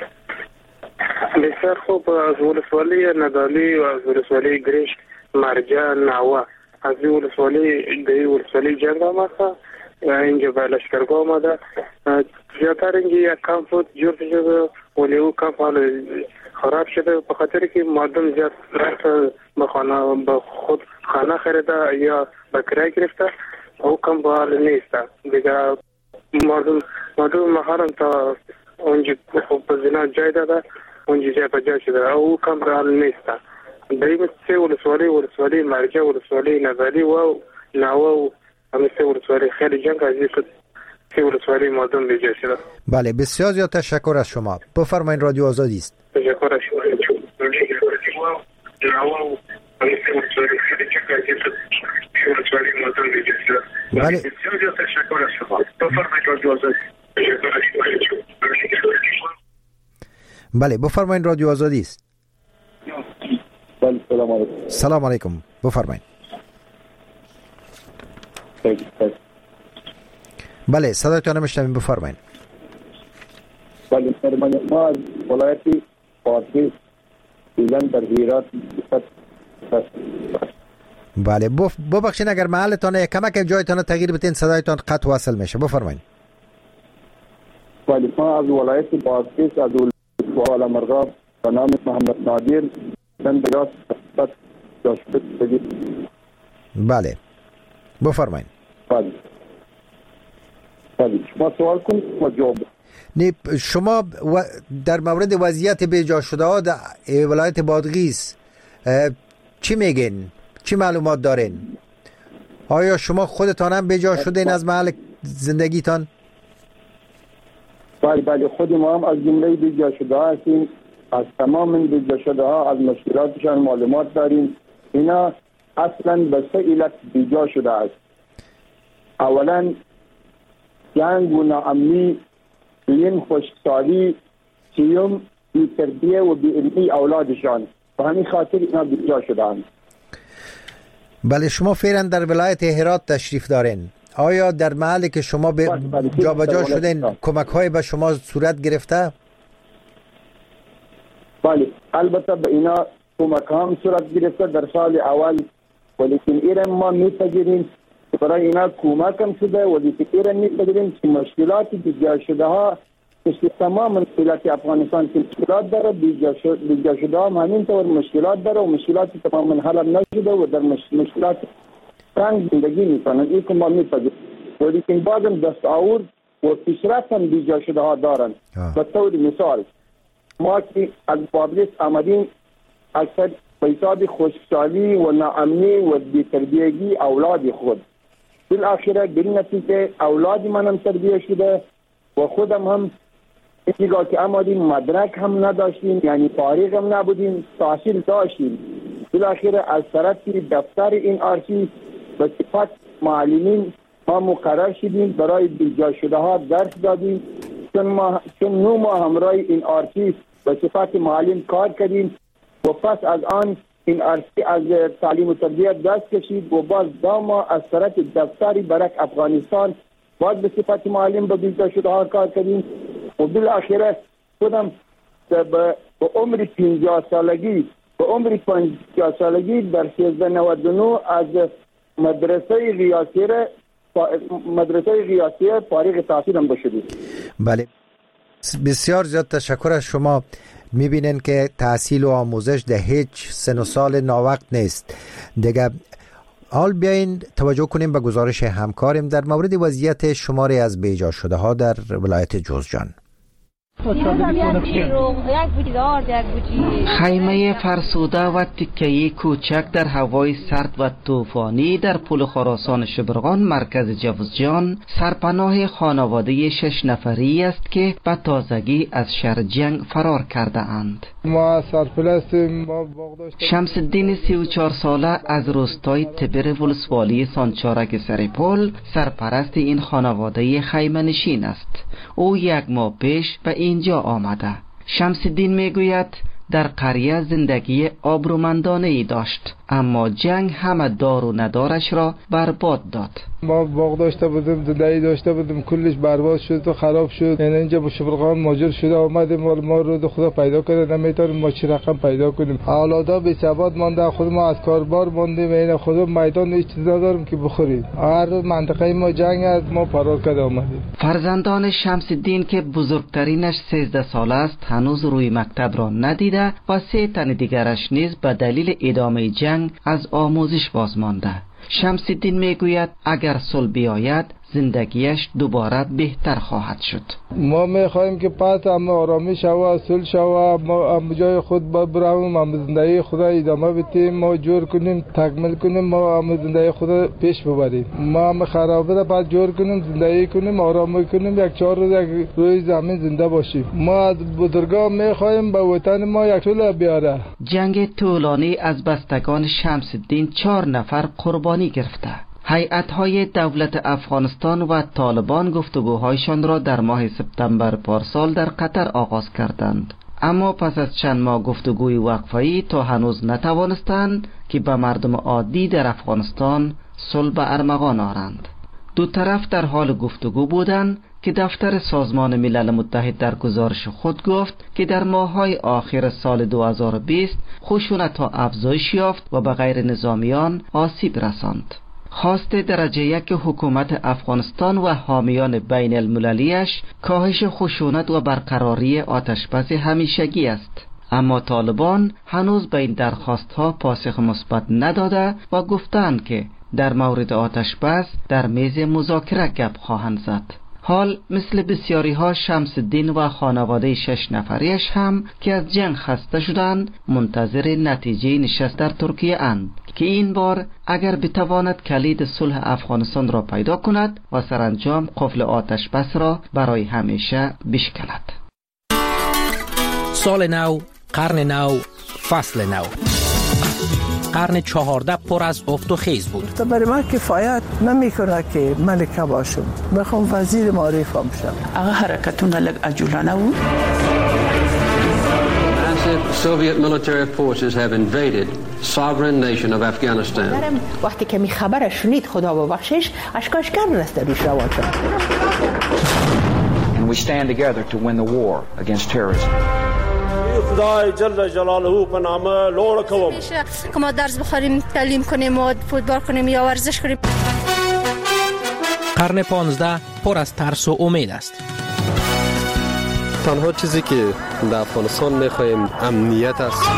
Speaker 5: بسیار خوب، از ولسوالی ندالی و از ولسوالی گریش، مرجع، ناوه، از این ولسوالی دی ولسوالی جنگ آمده، اینجا به لشکرگاه آمده. زیادتر اینجا یک کمپ بود جور شده ولی او کمپ حال خراب شده به خاطر که مردم زیاد رفت به خانه به خود خانه خریده یا به کرایه گرفته. او کمپ حال نیست دیگه. مردم مردم محرم تا اونجا به زنا جای داده، اونجا جای به جای شده. او کمپ حال نیست. دایما سه ولسوالی، ولسوالی مرجع، ولسوالی نزالی و ناوه و همه سه ولسوالی خیلی جنگ از این سه ولسوالی مردم بیجا شده.
Speaker 1: بله، بسیار زیاد تشکر از شما. بفرمایید، رادیو آزادی است.
Speaker 5: تشکر از شما.
Speaker 1: بله،
Speaker 5: بسیار زیاد تشکر از شما. بفرمایید، رادیو آزادی.
Speaker 1: بله، بفرمایید، رادیو آزادی است.
Speaker 20: بله، سلام علیکم.
Speaker 1: سلام علیکم، بفرمایید. بله، صدایتان میشنویم، بفرمایید.
Speaker 20: بله، ما از ولایت پارسی ایلان در هرات.
Speaker 1: بله، ببخشید اگر محلتان کمک جایتان تغییر بدین، صدایتان قطع وصل میشه. بفرمایید.
Speaker 20: بله، ما از ولایت پارسی از ولایت مرغاب به نام محمد نادر دراز.
Speaker 1: بله، بفرمایید.
Speaker 20: بله. بله، شما سوال کنید و جواب.
Speaker 1: نه، شما و در مورد وضعیت بیجا شده ها در ولایت بادغیس چی میگین؟ چی معلومات دارین؟ آیا شما خودتان هم بیجا شدین از محل زندگیتان؟
Speaker 20: بله بله، خود ما هم از جمله بیجا شده ها هستیم. از تمام بیجا شده ها از مشکلاتشان معلومات داریم. اینا اصلا به سه علت بیجا شده است. اولا جنگ و ناامنی، دوم خشکسالی، سوم بی‌تربیه و بی‌علمی اولادشان. به همین خاطر اینا بیجا شدند.
Speaker 1: بله، شما فعلا در ولایت هرات تشریف دارین. آیا در محلی که شما ب... جابجا شدین کمک های به شما صورت گرفته؟
Speaker 20: بله، البته به اینا کمک هم صورت گرفته در سال اول، ولیکن ایران ما میپذیریم برای اینا کمک هم شده، ولیکن ایران میپذیریم که مشکلات بیجا شده ها مثل تمام مشکلات افغانستان که مشکلات داره، بیجا شده هم همینطور مشکلات داره و مشکلات تماما حل نشده و در مشکلات تنگ زندگی میکنن. این که ما میپذیریم، ولیکن بعضم دستاورد و پیشرفت هم بیجا شده ها دارن. به طور مثال ما که از بابلیس آمدیم اکثر به حساب خشکسالی و ناامنی و بی‌تربیگی اولاد خود، بالاخره بالنتیجه اولاد من هم تربیه شده و خودم هم اینجا که آمدیم مدرک هم نداشتیم، یعنی فارغ هم نبودیم، تحصیل داشتیم. بالاخره از طرف دفتر این آرسی به صفت معلمین ما مقرر شدیم برای بیجا شده ها درس دادیم. چون ما چون نو ما همراه این آرسی به صفت معلم کار کردیم و پس از آن این آرسی از تعلیم و تربیت دست کشید و باز دو ماه از طرف دفتری برک افغانستان باز به صفت معلم به بیجا شده ها کار کردیم و بالاخره خودم به عمر پنجاه سالگی به عمر پنجاه سالگی در سیزده نود و نه از مدرسه ریاسیه مدرسه ریاسیه فارغ التحصیل بشدیم.
Speaker 1: بله، بسیار زیاد تشکر از شما. میبینن که تحصیل و آموزش ده هیچ سن و سال ناوقت نیست دیگه. حال بیاین توجه کنیم به گزارش همکارم در مورد وضعیت شماری از بیجا شده ها در ولایت جوزجان.
Speaker 21: خیمه فرسوده و تکه‌ای کوچک در هوای سرد و طوفانی در پل خراسان شبرغان مرکز جوزجان سرپناه خانواده شش نفری است که به تازگی از شر جنگ فرار کرده اند.
Speaker 22: ما سرپرست ما
Speaker 21: شمس الدین سی و چهار ساله از روستای تبر ولسوالی سانچارک سرپل سرپرست این خانواده خیمه نشین است. او یک ماه پیش به اینجا آمده. شمس الدین میگوید در قریه زندگی آبرومندانه ای داشت، اما جنگ همه دار و ندارش را برباد داد.
Speaker 22: ما باغ داشته بودیم، زندگی داشته بودیم، کلش برباد شد و خراب شد. یعنی اینجا به شبرغان ماجر شده آمدیم، ما رو خدا پیدا کرده، نمیتونیم ما چی رقم پیدا کنیم. اولادا بی ثبات مانده، خود ما از کاربار ماندیم، این خدا میدان هیچ چیز نداریم که بخوریم. هر منطقه ما جنگ است، ما فرار کرده آمدیم.
Speaker 21: فرزندان شمس الدین که بزرگترینش سیزده ساله است هنوز روی مکتب را ندیده و سه تن دیگرش نیز به دلیل ادامه جنگ از آموزش باز مانده. شمس الدین میگوید اگر صلح بیاید زندگیش دوباره بهتر خواهد شد.
Speaker 22: ما میخواهیم که پس هم آرامی شوه، صلح شوه، ما هم جای خود ببریم، هم زندگی خود ادامه بدیم، ما جور کنیم، تکمیل کنیم، ما هم زندگی خود پیش ببریم. ما هم خرابه را بعد جور کنیم، زندگی کنیم، آرامی کنیم، یک چهار روز یک روی زمین زنده باشیم. ما از بزرگان میخواهیم به وطن ما یک صلح بیاره.
Speaker 21: جنگ طولانی از بستگان شمس الدین چهار نفر قربانی گرفته. هیئت‌های دولت افغانستان و طالبان گفتگوهایشان را در ماه سپتامبر پارسال در قطر آغاز کردند، اما پس از چند ماه گفتگوی وقفه‌ای تا هنوز نتوانستند که به مردم عادی در افغانستان صلح به ارمغان آرند. دو طرف در حال گفتگو بودند که دفتر سازمان ملل متحد در گزارش خود گفت که در ماه‌های آخر سال دو هزار و بیست خشونت‌ها افزایش یافت و به غیر نظامیان آسیب رساند. خواست درجه یک حکومت افغانستان و حامیان بین المللیش کاهش خشونت و برقراری آتشبس همیشگی است، اما طالبان هنوز به این درخواستها پاسخ مثبت نداده و گفتند که در مورد آتشبس در میز مذاکره گپ خواهند زد. حال مثل بسیاری ها شمس الدین و خانواده شش نفریش هم که از جنگ خسته شدند منتظر نتیجه نشست در ترکیه اند که این بار اگر بتواند کلید صلح افغانستان را پیدا کند و سرانجام قفل آتش بس را برای همیشه بشکند.
Speaker 3: سال نو، قرن نو، فصل نو. قرن چهارده پر از افت و خیز بود.
Speaker 13: برای من کفایت نمیکنه که ملکه باشم، میخوام وزیر معارف هم شم.
Speaker 12: آقا حرکتون لگ عجولانه بود.
Speaker 23: Massive Soviet military forces have invaded sovereign nation of Afghanistan.
Speaker 12: وقتی که می خبر شنید خدا ببخشش اشکاش کرد رسته روش روان شد.
Speaker 24: And we stand together to win the war against terrorism.
Speaker 25: خدای جل جلاله په نامه لوړ کوم
Speaker 2: که ما درس بخوریم، تعلیم کنیم و فوتبال کنیم یا ورزش کنیم.
Speaker 3: قرن پانزده پر از ترس و امید است.
Speaker 26: تنها چیزی که در افغانستان میخوایم امنیت است.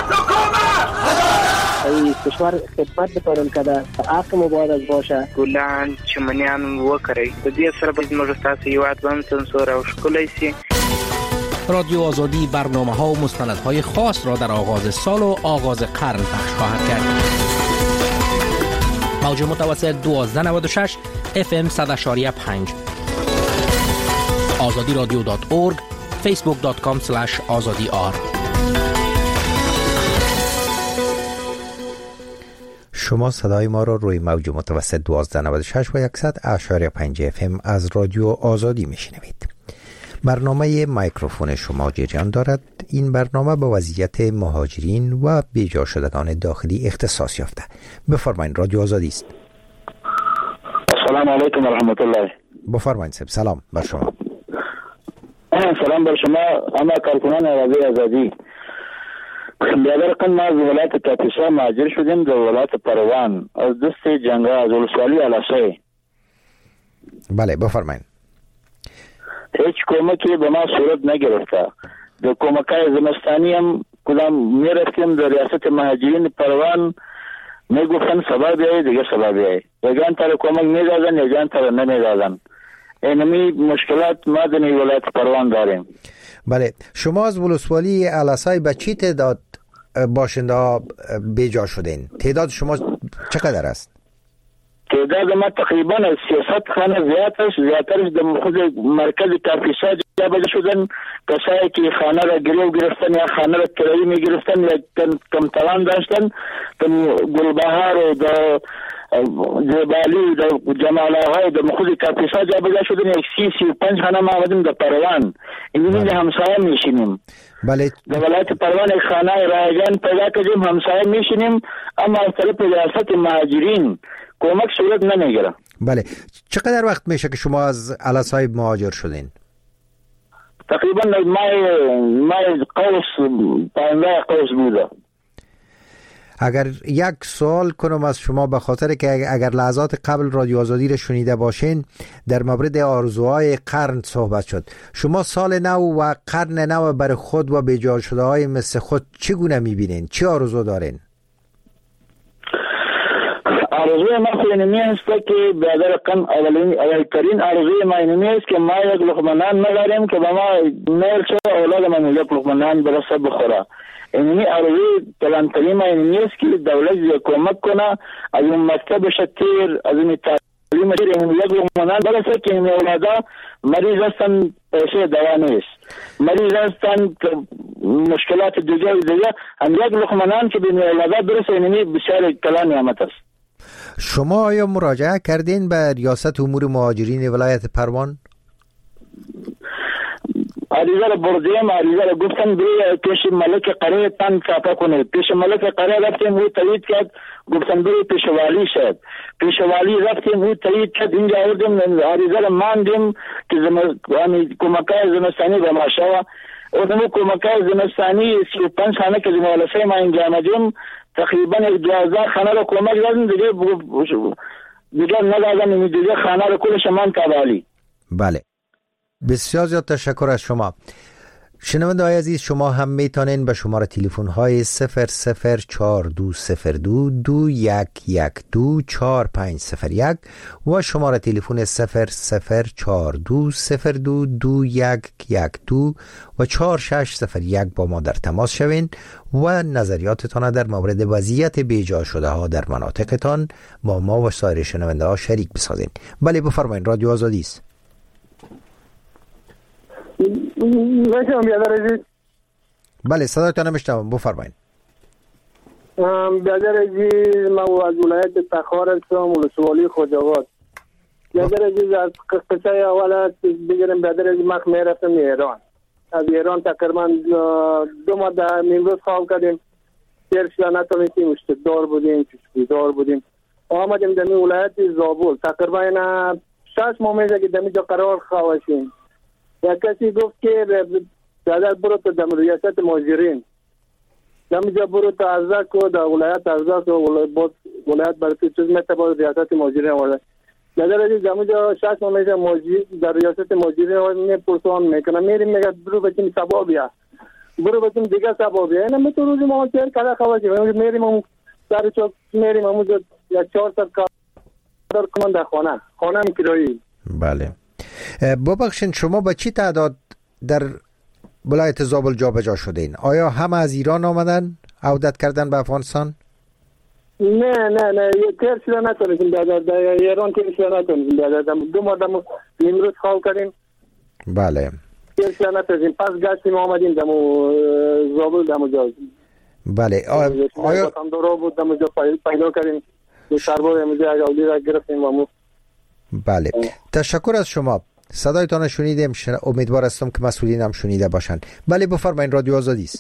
Speaker 27: این کشور خدمت بکنن که حق مبارک باشه.
Speaker 28: ګلان چمنیان وکړي د دې سره به موږ تاسو یوات بم سنسور او ښکلی سي.
Speaker 3: رادیو آزادی برنامه ها و مستند های خاص را در آغاز سال و آغاز قرن پخش خواهد کرد. موج متوسط دوازده نود و شش اف ام صد اشاریه پنج آزادی رادیو دات اورگ فیسبوک دات کام سلش آزادی آر.
Speaker 1: شما صدای ما را روی موج متوسط دوازده نود و شش و صد اشاریه پنج اف ام از رادیو آزادی میشنوید. برنامه میکروفون شما جریان دارد. این برنامه به وضعیت مهاجرین و بیجا شدگان داخلی اختصاص یافته. بفرمایید، رادیو آزادی است.
Speaker 29: السلام علیکم و رحمت الله.
Speaker 1: بفرمایید صاحب. سلام بر شما.
Speaker 29: سلام بر شما همه کارکنان رادیو آزادی. بیادر قن ما از ولایت کاپیسا مهاجر شدیم در ولایت پروان از دست جنگا از ولسوالی علاسه.
Speaker 1: بله بفرمایید.
Speaker 29: هیچ کمکی به ما صورت نگرفته. در کمکای زمستانی هم کدام میرفتیم در ریاست مهاجرین پروان میگفتن سبا بیایی دیگه سبا بیایی. یگان تر کمک میدادن یگان تر نمیدادن. اینمی مشکلات ما در ولایت پروان داریم.
Speaker 1: بله، شما از ولسوالی علاسای به چی تعداد باشنده ها بیجا شدین؟ تعداد شما چقدر است؟
Speaker 29: تعداد ما تقریبا سیاست خانه زیادش زیادترش در خود مرکز کافیسا جابجا شدن. کسایی که خانه را گریو گرفتن یا خانه را کرایی می گرفتن یا کم توان داشتن، کم گلبهار و در زبالی و در جمال آقای در خود کافیسا جابجا شدن. یک سی سی و پنج خانه ما آمدیم در پروان، اینجوری همسایه میشینیم.
Speaker 1: بله.
Speaker 29: در ولایت پروان یک خانه رایگان پیدا کردیم، همسایه میشینیم، اما از طرف ریاست مهاجرین کمک صورت نمیگیره.
Speaker 1: بله، چقدر وقت میشه که شما از علاسای مهاجر شدین؟
Speaker 29: تقریبا مای مای قوس پنجاه قوس بوده.
Speaker 1: اگر یک سوال کنم از شما، به خاطر که اگر لحظات قبل رادیو آزادی را شنیده باشین در مورد آرزوهای قرن صحبت شد. شما سال نو و قرن نو برای خود و بیجار شده های مثل خود چگونه میبینین؟ چی آرزو دارین؟
Speaker 29: آرزوی ما اینمی است که برادر قن اولین اولترین آرزوی ما اینمی است که ما یک لقمه نان نداریم که به ما میل شد اولاد من یک لقمه نان برسه بخوره. اینمی آرزوی کلانترین ما اینمی است که دولت کمک کنه از این مکتب شتیر، از این تعلیم شتیر، اینمی یک لقمه نان برسه که این اولادا مریض هستن، پیسه دوا نیست، مریض هستن مشکلات دیگه دیگه، هم یک لقمه نان که به این اولادا برسه اینمی بسیار کلان نعمت است.
Speaker 1: شما آیا مراجعه کردین به ریاست امور مهاجرین ولایت پروان؟
Speaker 29: عریضه را بردیم، عریضه را گفتن بری پیش ملک قره تن کافه کنه. پیش ملک قره رفتیم، او تایید کرد، گفتن بری پیش والی شد. پیش والی رفتیم، او تایید کرد، اینجا آوردیم عریضه را ماندیم که کمکای زمستانی به ما شوه. اونمو کمکای زمستانی سی و پنج خانه که زمالسه ما اینجا آمدیم، تقریبا یک دوازده خانه رو کمک دادن، دیگه دیگه ندادن، دیگه خانه رو کلش من تبالی.
Speaker 1: بله، بسیار زیاد تشکر از شما. شنونده های عزیز، شما هم میتونین به شماره تلفن های صفر صفر چهار دو صفر دو دو یک یک دو چهار پنج صفر یک و شماره تلفن صفر صفر چهار دو صفر دو دو یک یک دو و چهار شش صفر یک با ما در تماس شوین و نظریاتتان در مورد وضعیت بیجا شده ها در مناطقتان با ما و سایر شنونده ها شریک بسازین. بله بفرمایین، رادیو آزادی است.
Speaker 5: نشم بیادر عزیز.
Speaker 1: بله صدایتان میشنوم، بفرمایید.
Speaker 5: بیادر عزیز، من از ولایت تخار هستم، ولسوالی خوجاوات. بیادر عزیز، از قصه اول بگیرم. بیادر عزیز، من میرفتم ایران. از ایران تقریبا دو ماه در امروز خواب کردیم. ترش نتونستیم، اشتدار بودیم، چشپیدار بودیم. آمدیم در ولایت زابل. تقریبا شش ماه میشه که در اینجا قرار خواشیم. یا کسی گفت که دادر برو تو دم ریاست مهاجرین، دمیجا برو تو ارزاق و در ولایت ارزاق و ولایت برای چیز میتبا ریاست مهاجرین آورده. دادر عزیز دمیجا شش ماه میشه مهاجر در ریاست مهاجرین آورده. میپرسوان میکنم، میریم میگه برو بچین سبا بیا، برو بچین دیگه سبا بیا. اینا می تو روزی ما چهر کلا خواشی میریم هم سر چوک میریم همونجا یا چهار سر کار کنن در خانه خانه هم کرایی.
Speaker 1: بله ببخشید، شما با چی تعداد در ولایت زابل جابجا شدین؟ آیا همه از ایران آمدن عودت کردن به افغانستان؟
Speaker 5: نه نه نه تیر شده نتونستیم در در ایران تیر شده نتونستیم در دو ماه دم امروز خواب کردیم.
Speaker 1: بله
Speaker 5: تیر شده نتونستیم، پس گشتیم آمدیم دم زابل دم جا.
Speaker 1: بله آیا
Speaker 5: هم دورو بود دم جا پیدا کردیم سربار امروزی اجالی را گرفتیم و مو.
Speaker 1: بله تشکر از شما. صدایتان شنیدیم، امیدوار هستم که مسئولین هم شنیده باشند. بله بفرمایید، رادیو آزادی است.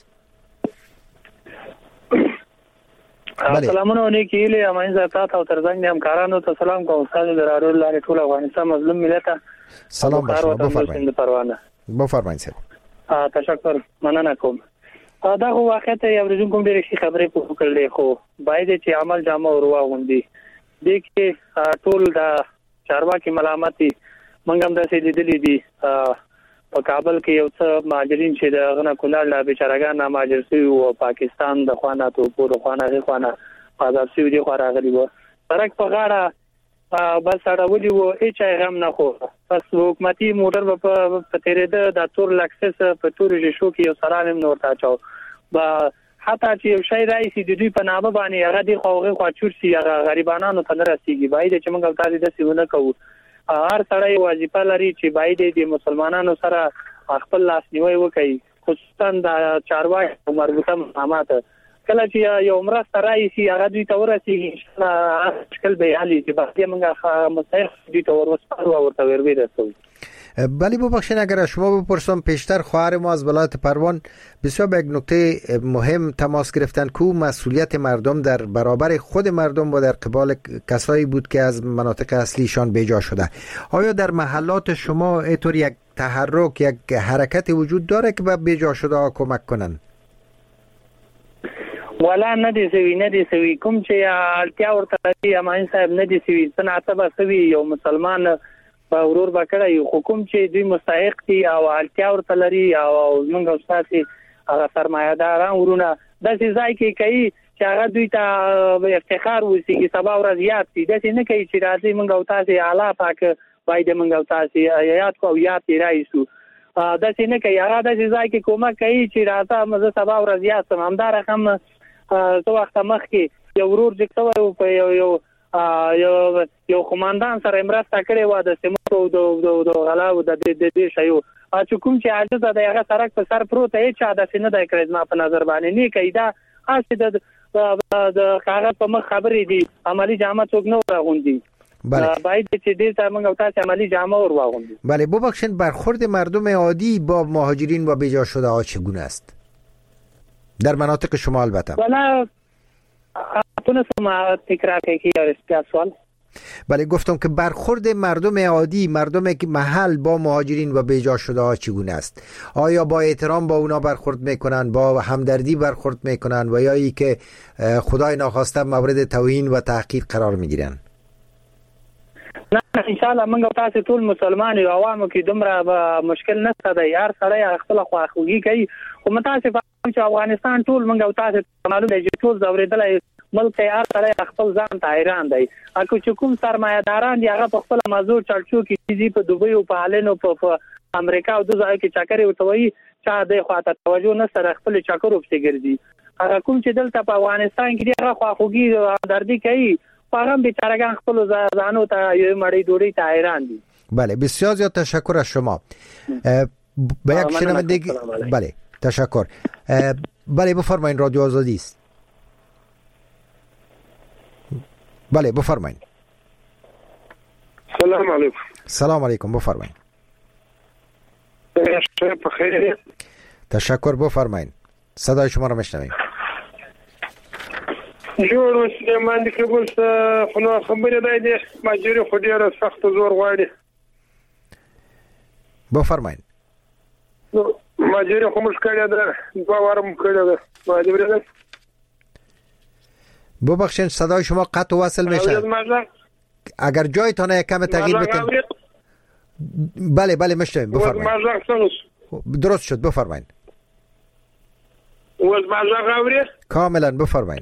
Speaker 4: بله سلامونه ونیکیلی امین زکات او ترزنګ هم کارانو ته سلام کوم. استاد درارو لارې ټول افغانستان مظلوم ملت
Speaker 1: سلام بشما. بفرمایید بفرمایید سر
Speaker 4: تشکر مننه کوم. دا خو واقعیت یو رجون کوم ډېر ښه خبرې په کړلې، خو باید چې عمل جامه وروا غوندي دي کې ټول دا چارواکي ملامتي منګم د سې لیدلې دي. په کابل کې یو څه مهاجرین چې د غنا کولر لا بیچارهګان مهاجر شوي او پاکستان د خوانه ته پور خوانه خوانه آزاد شوي دي خو راغلي وو. سرک په غاړه بس اړولي وو هیڅ غم نه خو بس حکومتي موټر په تیرېده د تور لکسس په تور شو کې یو سلام نور تا چاو با حتی چې یو شی راځي د دوی په نامه باندې هغه دی خوغه خو چورسي هغه غریبانو ته نه رسیږي باید چې موږ تاسو د سیونه کوو هر سړی وظیفه لري چې باید د مسلمانانو سره خپل لاس نیوي وکړي خصوصا د چارواکي مربوطه مقامات کله چې یو مرسته راځي هغه دوی ته ورسیږي شکل به حالي چې باید موږ مستحق دوی ته ورسپارو او ورته ورسوي.
Speaker 1: بله ببخشید اگر از شما بپرسم پیشتر خواهر ما از ولایت پروان بسیار به یک نکته مهم تماس گرفتن که مسئولیت مردم در برابر خود مردم و در قبال کسایی بود که از مناطق اصلیشان بیجا شده. آیا در محلات شما اینطور یک تحرک یک حرکت وجود داره که به بیجا شده ها کمک کنن؟
Speaker 4: ولا نه دي سوي نه دي سوي کوم چې اړتیا ورته لري امین صاحب نه دي سوي صنعت به سوي یو مسلمان په ورور بکړی حکومت چې دوی مستحق دي او اړتیا ورته لري او موږ اوساسي هغه سرمایه‌داران ورونه د ځای کې کوي چې هغه دوی ته افتخار وسی چې سبا ورځ یاد دي د څه نه کوي چې راځي موږ او تاسو اعلی پاک باید موږ او تاسو یاد کو یاد دی راځو د څه نه کوي هغه د ځای کې کومه کوي چې راځه موږ سبا ورځ یاد سم همدار هم تو وخت مخکې یو ورور چې په یو یو یو یو قوماندان سره مرسته کړې و د سیمو د د غلاو د د د شیو چې کوم چې عاجز د هغه سرک په سر پروت هیڅ چا د سینه د کړز ما په نظر باندې نه کیدا اسی د د کاغذ په مخ خبرې دي عملی جامه څوک نه راغوندي
Speaker 1: بله
Speaker 4: باید چې دې ته موږ تاسو عملی جامه ور واغوندي.
Speaker 1: بله ببخشید برخورد مردم عادی با مهاجرین و بیجا شده ها چگونه است در مناطق شما؟ البته
Speaker 4: والا تونستم تکرار کنی سوال.
Speaker 1: بله گفتم که برخورد مردم عادی مردم که محل با مهاجرین و بیجا شده ها چگونه است؟ آیا با احترام با اونا برخورد میکنن، با همدردی برخورد میکنن و یا ای که خدای ناخواسته مورد توهین و تحقیر قرار میگیرن؟
Speaker 4: نه ان شاء الله موږ تاسو ټول مسلمان او عوامو کې دومره مشکل نشته دی هر سړی خپل خواخوږي کوي خو متاسف چې افغانستان ټول موږ تاسو معلومه دی چې ټول زوریدل ملک هر سړی خپل ځان ته حیران دی اکو چې کوم سرمایه‌داران دی هغه په خپل مزور چلچو کې دي په دوبۍ او په هالند او په امریکا او د ځای کې چاکرې وتوي چا د خواته توجه نه سره خپل چاکرو په ګرځي هغه کوم چې دلته په افغانستان کې هغه خواخوږي دردي کوي فارم بیچارگان خپل زانو تا یه مړی دوری ته حیران دي.
Speaker 1: بله بسیار زیاد تشکر از شما. به یک شنوندگی بله تشکر. بله بفرمایید رادیو آزادی است. بله بفرمایید.
Speaker 5: سلام علیکم.
Speaker 1: سلام علیکم بفرمایید.
Speaker 5: شب بخیر.
Speaker 1: تشکر بفرمایید. صدای شما را میشنویم.
Speaker 5: جوړ سليمان د کابل څخه خو نو خبره ده د ماجری خو ډیره سخت زور غواړي.
Speaker 1: بفرمایید.
Speaker 5: نو ماجری خو مشکل ده دوه وارم کړی ده ماجری.
Speaker 1: ببخشید صدای شما قطع و وصل میشه. اگر جایتان یک کم تغییر بکنید. بله بله میشنویم بفرمایید. درست شد بفرمایید.
Speaker 5: وز ماجری
Speaker 1: کاملا بفرمایید.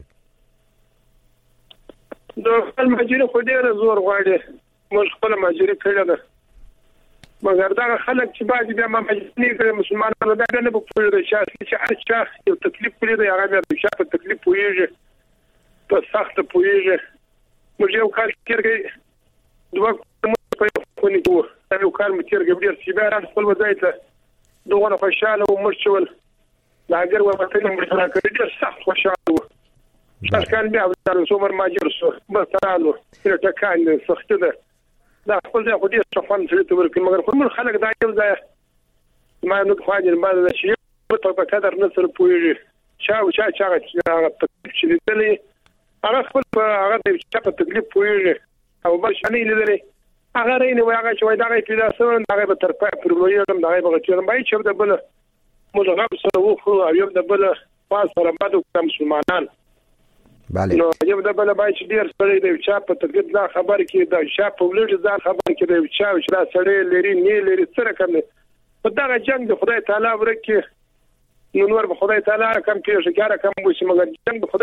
Speaker 5: د خپل ماجری خو ډیره زور غواړي موږ خپل ماجری کړل ده مګر دا خلک چې باندې بیا ما ماجری کړل مسلمانانو دا نه بکوي چې هر چا یو تکلیف کړی دی هغه د شاپ تکلیف پويږي په سخت پويږي موږ یو کار کړی دوه په خونی دوه یو کار مې کړی ډیر چې بیا خپل وځای ته دوه خوشاله او مرچول دا اگر وته موږ سره کړی ډیر سخت خوشاله اشکال بیا د سومر ماجر سو مثالو چې ټکان سخت ده دا خپل ځای خو دې څفن چې ته ورکې مګر کوم خلک دا یو ځای ما نو خواجه ما دا شي په قدر نه سره پويږي چا چا چا چې دې هغه خپل هغه د چا په تکلیف پويږي او بل شنه لیدلې هغه رینه وای هغه چې وای دا پیدا سره هغه به تر پای پرولې هم هغه به چې مې چې د بل مزغب سره وخو او یو د بل پاس سره بده کوم مسلمانان
Speaker 1: بله
Speaker 5: نو یو د بل بای چې ډیر سره دی چې په تدقیق دا خبر کې دا شاپ ولر دا خبر کې دی چې چې دا سره لري نه لري سره کوي په دا جنگ د خدای تعالی ورکه نو نور به خدای تعالی کم کې شکر کم وشي مګر جنگ د خدای ورکه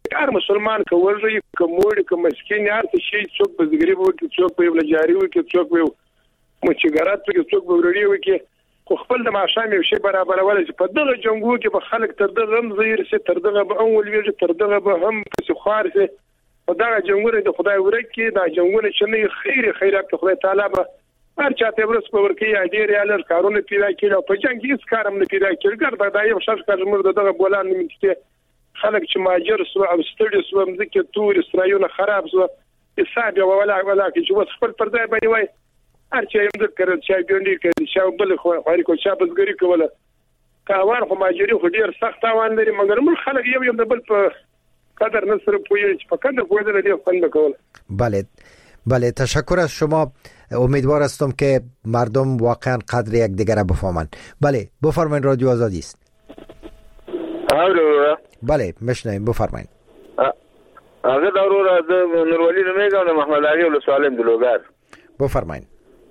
Speaker 6: هر مسلمان که ورژي که موړي که مسکین هر څه شي څوک بزګری وو کې څوک په لجاري وو کې څوک په مچګرات کې څوک په وړي وو کې خو خپل د ماشام یو شی برابر ول چې په دغه جنگو کې به خلک تر دغه هم زیر سي تر دغه به اول ویږي تر دغه به هم څه خوار سي او دا جنگونه د خدای ورکه دا جنگونه چې نه خیر خیرات خدای تعالی به هر چاته ورس په ورکی اډیر یالر کارونه پیدا کړي په جنگ هیڅ کارم نه پیدا کړي ګر دا یو شخص کار موږ دغه بولان نیمته خلک چې ماجر سو او ستړي سو مزکه تور اسرایونه خراب سو حساب ولا ولا کې چې وس خپل پر ځای باندې وای هر چا یې ذکر چې ګوندې کې چې بل خو خاري کو چې بزګری کوله کاوان خو ماجری خو ډیر سخت اوان لري مګر موږ خلک یو یو د بل په قدر نصر پوی چې په قدر پوی د دې فن کوله.
Speaker 1: بله بله تشکر از شما. امیدوار هستم که مردم واقعا قدر یک دیگر را بفهمند. بله بفرمایید رادیو آزادی است.
Speaker 7: الو
Speaker 1: بله مشنویم بفرمایید.
Speaker 7: هغه ضرور از نورولی نمیگم محمد علی ولسوالم دلوګر.
Speaker 1: بفرمایید.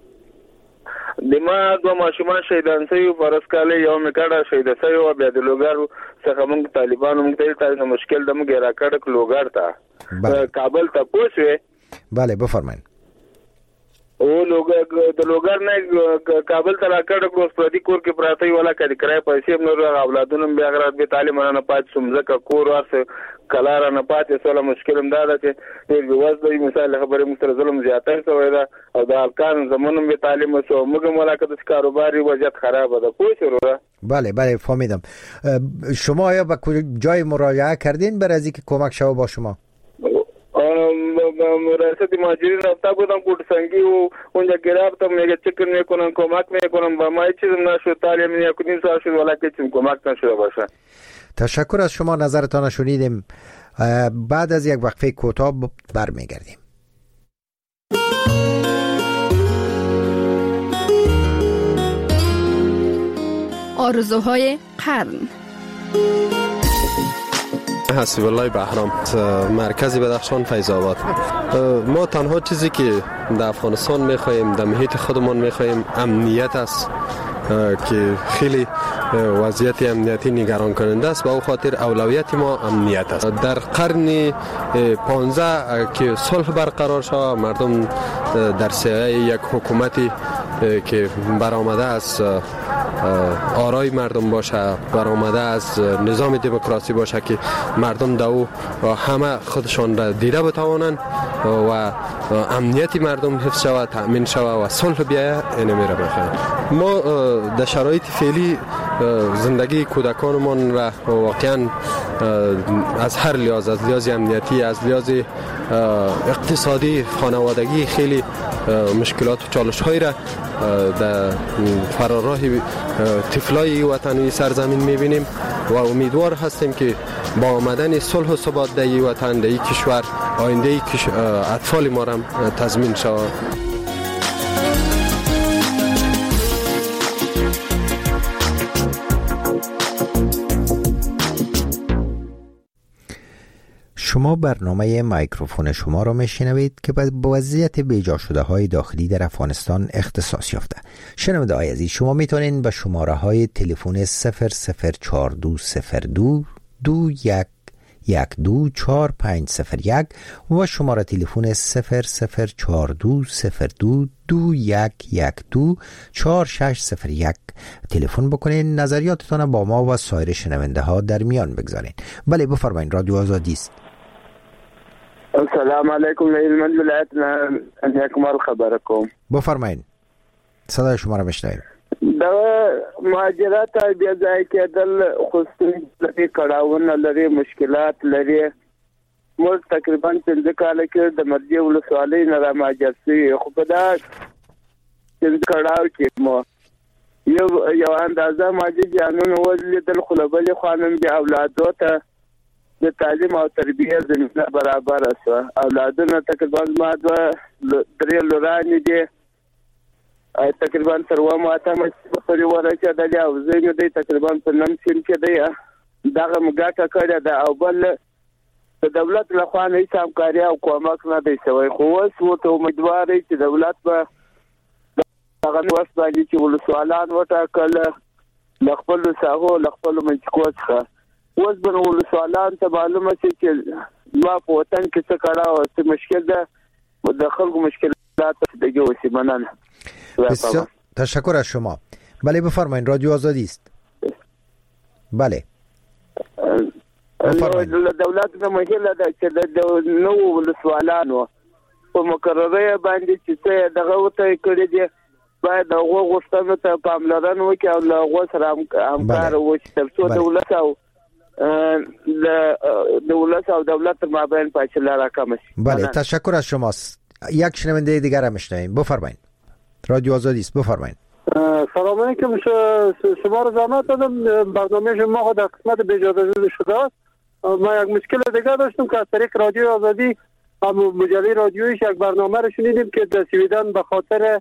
Speaker 7: دما دو ماشومان شهیدان شوی پرسکاله یو میکړه شهید شوی او بیا دلوګر څخه موږ طالبانو موږ ته تاسو مشکل د موږ راکړه لوګر ته کابل ته پوښوي.
Speaker 1: بله بفرمایید.
Speaker 7: او لوګ د لوګر نه کابل ته راکړه کوس پردي کور کې پراته ولا کړي کرای پیسې نور اولادونو بیا غرات به تعلیم نه پات سمزکه کور ورسه کلار نه پاتې سره مشکل هم دا ده چې د وځي مثال خبره مستر ظلم زیاته شوی دا او د الکان زمونږ به تعلیم سو موږ ملاقات د کاروباري وضعیت خراب ده پوه شو.
Speaker 1: بله بله فهمیدم. شما آیا به جای مراجعه کردین برای اینکه کمک شوه با شما؟
Speaker 7: ریاست مهاجرین رابطه بودم کوټسنگی و اونجا گرفتم میگه چکر میکنن کمک میکنن با ما چیزم نشد تعلیم نیکنیم سال شد ولی که کمک نشده باشه.
Speaker 1: تشکر از شما نظرتان شنیدیم. بعد از یک وقفه کوتاه برمیگردیم.
Speaker 2: آرزوهای قرن.
Speaker 26: حسیب الله بهرام، مرکز بدخشان فیض آباد. ما تنها چیزی که در افغانستان میخواهیم در محیط خودمان میخواهیم امنیت است که خیلی وضعیت امنیتی نگران کننده است و او خاطر اولویت ما امنیت است. در قرن پانزده که صلح برقرار شد مردم در سایه یک حکومتی که برآمده است آرای مردم باشه برآمده از نظام دموکراسی باشه که مردم دو همه خودشان را دیده بتوانند و امنیت مردم حفظ شود تأمین شود و صلح بیاید اینه میره بخواهیم. ما در شرایط فعلی زندگی کودکانمان را واقعا از هر لحاظ از لحاظ امنیتی از لحاظ اقتصادی خانوادگی خیلی مشکلات و چالش هایی را در فراراه طفلای وطنی سرزمین میبینیم و امیدوار هستیم که با آمدن صلح و ثبات در این وطن در این کشور آینده اطفال ما را تضمین شود.
Speaker 1: شما برنامه مایکروفون شما را میشنوید که به وضعیت بیجا شده های داخلی در افغانستان اختصاص یافته. شنونده های عزیز، شما میتونید به شماره های تلفن صفر صفر چهار دو صفر دو دو یک یک دو چهار پنج صفر یک و شماره تلفن صفر صفر چهار دو صفر دو دو یک یک دو چهار شش صفر یک تلفن بکنید، نظریاتتان با ما و سایر شنونده ها در میان بگذارید. بله بفرمایید، رادیو آزادی است.
Speaker 7: السلام علیکم. من ولایتنا انیکمال خبرکم.
Speaker 1: بفرمایید، صدای شما را میشنویم.
Speaker 7: دا مهاجرت بیا ځای کېدل خصوصي کړهونه لري، مشکلات لري. موږ تقریبا پنځه کاله کې د مرجع ولسوالۍ نه را مهاجر شوي، خو په دا پنځه کړهو کې مو یو یو اندازه مهاجر جانونه ولیدل، خو له بلې خوا نن بیا اولادو ته د تعلیم او تربیه زمینه برابره شوه. اولادونه تقریبا زما دوه درې لورانې دي، تقریبا تر اووه اتمه پورې ورسېدلې او زوی دی تقریبا په نهم سیم کې دی. دغه مو ګټه کړې ده او بل د دولت له خوا نه هېڅ همکاري او کومک نه دی شوی، خو اوس ورته امیدوار دی چې دولت به دغه وس باندې چې ولسوالان وټاکل له خپلو ساحو له خپلو منطقو څخه اوس به ولسوالان ته معلومه شي چې ما په وطن کې څه کړه او څه مشکل ده د خلکو مشکلات د جوسی مننه.
Speaker 1: بسیار تشکر از شما. بله بفرمایید، رادیو آزادی است. بله
Speaker 7: دولت نه مهله ده چې د نو ولسوالانو په مقرره باندې چې څه دغه وته کړی دی باید هغه غوښتنه ته پاملرنه وکړي او له هغه سره همکار وشي ترڅو دولت او د دولت او دولت مابین فاصله راکم شي.
Speaker 1: بله تشکر از شماست. یک شنونده دیگر هم میشنویم. بفرمایید، رادیو آزادی است. بفرمایید.
Speaker 8: سلام علیکم. شما رو زحمت دادم، برنامه شما در قسمت بجاده شده است. ما یک مشکل دیگه داشتم که از طریق رادیو آزادی مجله رادیویش یک برنامه رو شنیدیم که در سویدن به خاطر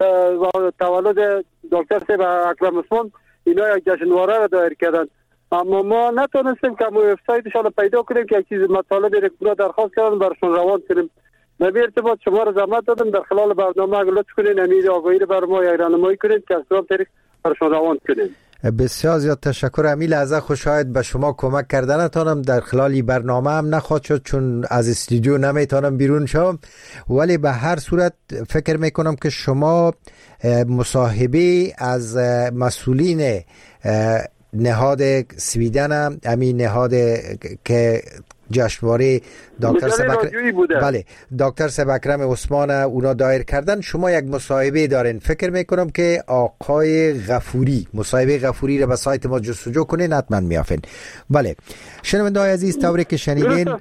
Speaker 8: تولد دکتر صاحب اکرم عثمان اینا یک جشنواره رو دایر کردن، اما ما نتونستیم که ما وبسایتش رو پیدا کنیم که یک چیز مطالب رو درخواست کردن برشون روان کنیم. نبی ارتباط شما رو زحمت دادم در خلال برنامه اگر لطف کنین امید آگاهی رو بر ما یک راهنمایی کنید که از کدام طریق برشون روان کنیم.
Speaker 1: بسیار زیاد تشکر. امی لحظه خوشایند به شما کمک کردنتانم در خلال برنامه هم نخواهد شد چون از استودیو نمیتونم بیرون شم، ولی به هر صورت فکر میکنم که شما مصاحبه از مسئولین نهاد سویدن، امی نهاد که جشنواره دکتر سبک بله دکتر صاحب اکرم عثمان اونا دایر کردن، شما یک مصاحبه دارین. فکر میکنم که آقای غفوری، مصاحبه غفوری رو به سایت ما جستجو کنین حتما میافین. بله شنونده‌های عزیز، طوری که شنیدین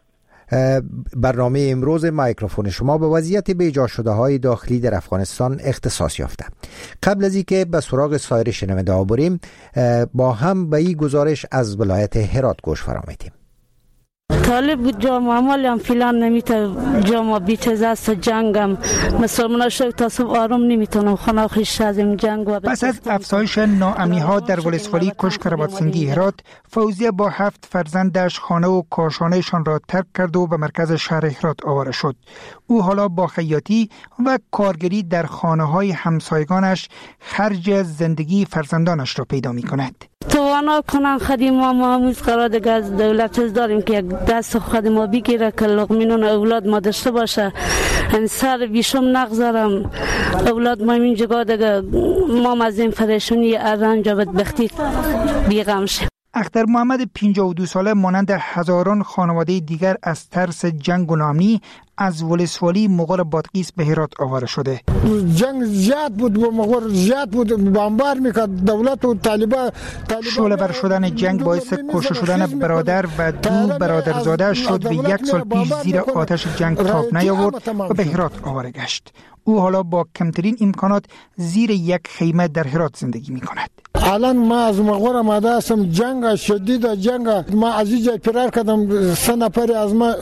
Speaker 1: برنامه امروز مایکروفون شما به وضعیت بیجا شده های داخلی در افغانستان اختصاص یافته. قبل از اینکه به سراغ سایر شنونده ها بریم، با هم به این گزارش از ولایت هرات گوش فرا میدیم.
Speaker 9: طالب بود جامعه عمالی هم فیلان نمیته جامعه بیتز است جنگم مسلمان شد تا صبح آروم نمیتونم خانه خیش از این جنگ و
Speaker 10: پس از افزایش ناامنی ها در ولسوالی کشکربادسنگی هرات، فوزیه با هفت فرزندش خانه و کاشانهشان را ترک کرد و به مرکز شهر هرات آواره شد. او حالا با خیاطی و کارگری در خانه های همسایگانش خرج زندگی فرزندانش را پیدا می کند.
Speaker 9: توانا کنن خدیم ما هموز قرار دیگه از دولت داریم که یک دست خود ما بگیره که لقمینون اولاد ما داشته باشه، سر بیشم نگذارم اولاد ما این جگاه دیگه ما از این پریشانی ارنج و بدبختی بیغم شه.
Speaker 10: اختر محمد پنجاه و دو ساله مانند هزاران خانواده دیگر از ترس جنگ و ناامنی از ولسوالی مغول بادغیس به هرات آواره شده.
Speaker 11: جنگ زیاد بود و مغول زیاد بود، بمبار میکرد دولت و طالبان.
Speaker 10: شعله ور شدن جنگ باعث کشته شدن برادر و دو برادرزاده شد و یک سال پیش زیر آتش جنگ تاب نیاورد و به هرات آواره گشت. او حالا با کمترین امکانات زیر یک خیمه در هرات زندگی میکند.
Speaker 11: الان ما از مغول آمده هستم، جنگ شدید جنگ، ما از اینجا فرار کردم، سه نفر از ما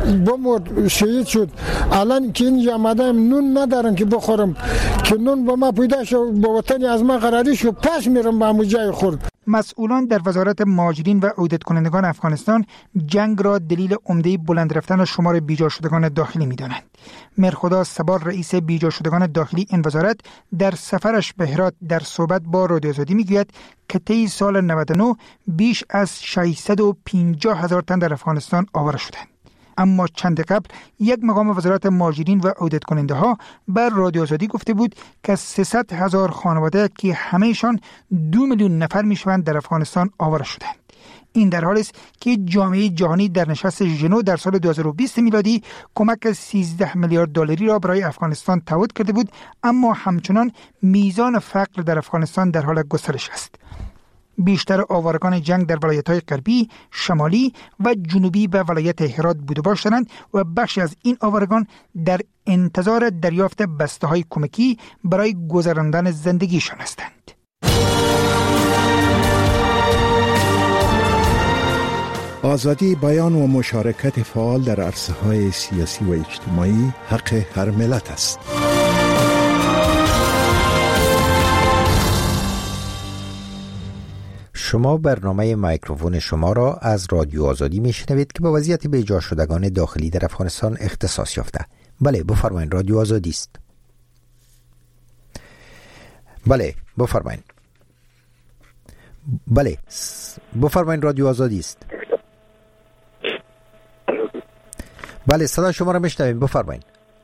Speaker 11: بمرد شهید شد. الان که اینجا آمدم نون ندارم که بخورم، که نون به ما پیدا شد به وطن از ما قراری شد، پس میرم به همون جای خورد.
Speaker 10: مسئولان در وزارت مهاجرین و عودت کنندگان افغانستان جنگ را دلیل عمده بلند رفتن شمار بیجا شدگان داخلی می‌دانند. مرخدا سبار رئیس بیجا شدگان داخلی این وزارت در سفرش به هرات در صحبت با رادیو آزادی میگوید که طی سال نود و نه بیش از ششصد و پنجاه هزار تن در افغانستان آواره شدند. اما چند قبل یک مقام وزارت مهاجرین و عودت کننده ها بر رادیو آزادی گفته بود که سیصد هزار خانواده که همهشان دو میلیون نفر میشوند در افغانستان آواره شدند. این در حالی است که جامعه جهانی در نشست ژنو در سال دو هزار و بیست میلادی کمک سیزده میلیارد دلاری را برای افغانستان تعهد کرده بود، اما همچنان میزان فقر در افغانستان در حال گسترش است. بیشتر آوارگان جنگ در ولایت‌های غربی، شمالی و جنوبی به ولایت هرات بوده باشند و بخشی از این آوارگان در انتظار دریافت بسته‌های کمکی برای گذراندن زندگیشان هستند.
Speaker 14: آزادی بیان و مشارکت فعال در عرصه‌های سیاسی و اجتماعی حق هر ملت است.
Speaker 1: شما برنامه مایکروفون شما را از رادیو آزادی میشنوید که به وضعیت بیجا شدگان داخلی در افغانستان اختصاص یافته. بله بفرمایید، رادیو آزادی است. بله بفرمایید. بله بفرمایید، رادیو آزادی است. بله صدا شما را میشنویم، بفرمایید.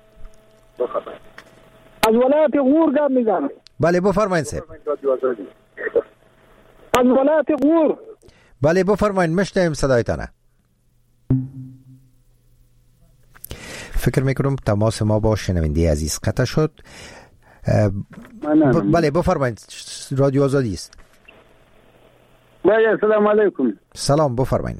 Speaker 8: از ولایت غور گپ میزنم.
Speaker 1: بله بفرمایید صاحب.
Speaker 8: از ولایت غور.
Speaker 1: بله بفرمایید، میشنویم صدایتان. فکر میکنم تماس ما با شنونده عزیز قطع شد. ب... بله بفرمایید، رادیو آزادی است.
Speaker 8: بله السلام علیکم.
Speaker 1: سلام، بفرمایید.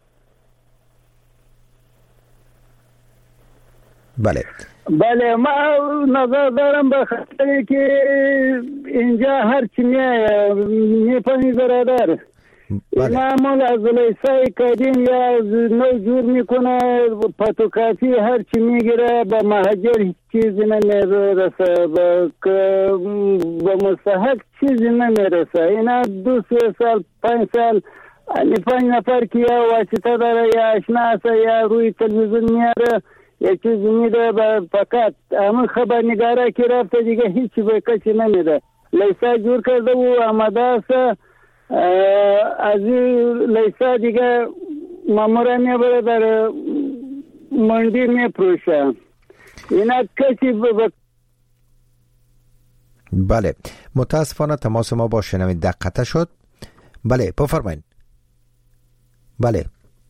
Speaker 1: بله
Speaker 8: بله ما نظر دارم به خاطر که اینجا هر چی میپنی برادر معمول از لیسای قدیم یا از نو جور میکنه، پاتوکاتی هر چی میگیره به مهاجر هیچ چیزی نمیرسه، به مستحق چیزی نمیرسه. اینا دو سه سال پنج سال یعنی پنج نفر که یا واسطه داره یا اشنا است یا روی تلویزیون میاره یه چیزی میده، فقط همون خبرنگاره که رفته دیگه هیچی به کسی نمیده. لیسا جور کرده و آمده است، از این لیسا دیگه ماموره میبره در منڈی میپروشه. اینا کسی ب...
Speaker 1: بله متاسفانه تماس ما با شنونده قطع شد. بله بفرمایید. بله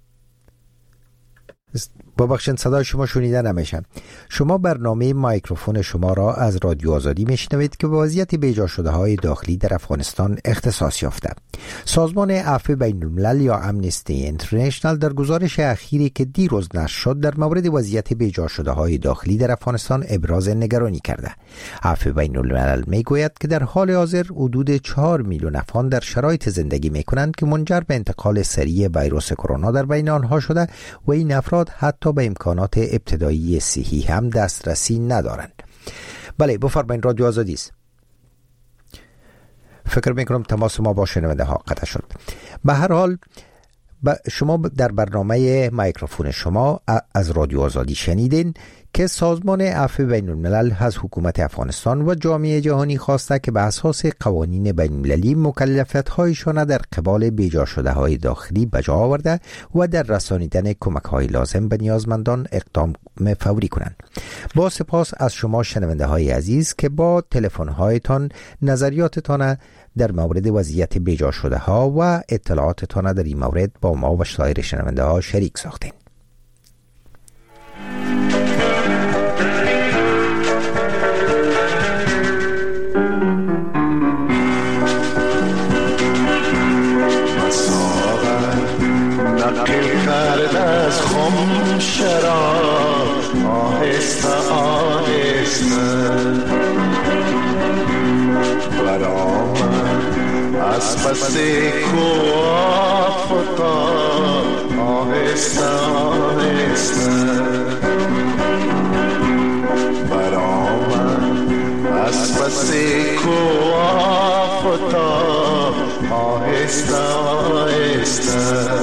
Speaker 1: ببخشید صدای شما شنیده نمیشه. شما برنامه مایکروفون شما را از رادیو آزادی میشنوید که به وضعیت بیجا شده های داخلی در افغانستان اختصاص یافته. سازمان عفو بین الملل یا امنستی اینترنشنال در گزارش اخیری که دیروز نشر شد در مورد وضعیت بیجا شده های داخلی در افغانستان ابراز نگرانی کرده. عفو بین الملل میگوید که در حال حاضر حدود چهار میلیون افغان در شرایط زندگی میکنند که منجر به انتقال سریع ویروس کرونا در بین آنها شده و این افراد حتی به امکانات ابتدایی صحی هم دسترسی ندارند. بله بفرمایید، رادیو آزادی است. فکر میکنم تماس ما با شنونده ها قطع شد. به هر حال شما در برنامه مایکروفون شما از رادیو آزادی شنیدین که سازمان عفو بین الملل از حکومت افغانستان و جامعه جهانی خواسته که به اساس قوانین بین المللی مکلفیت‌هایشان در قبال بیجا شده های داخلی بجا آورده و در رسانیدن کمک‌های لازم به نیازمندان اقدام فوری کنند. با سپاس از شما شنونده های عزیز که با تلفن‌هایتان نظریاتتان در مورد وضعیت بیجا شده ها و اطلاعاتتان در این مورد با ما و سایر شنونده ها شریک ساختین.
Speaker 13: کرد از خم شراب آهسته آهسته برآمد از پس کوه فتاد آهسته آهسته برآمد از پس کوه فتاد آهسته آهسته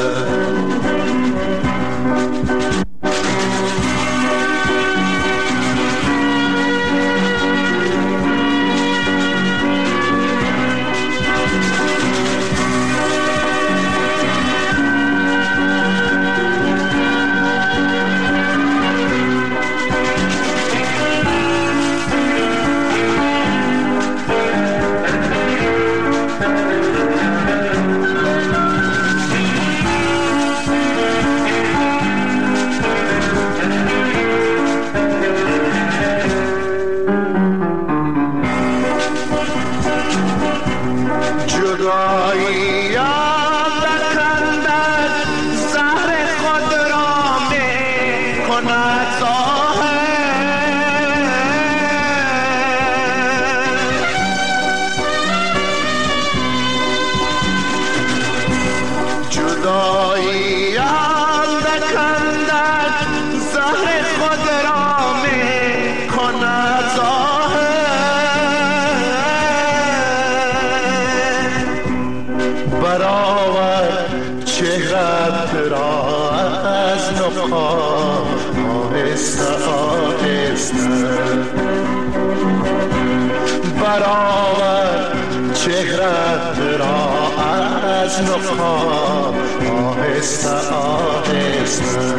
Speaker 13: برآورد چهرت را از نقاب آهسته آهسته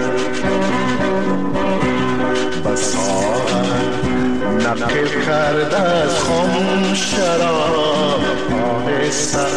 Speaker 13: بساعت نقل کرد از خم شراب آهسته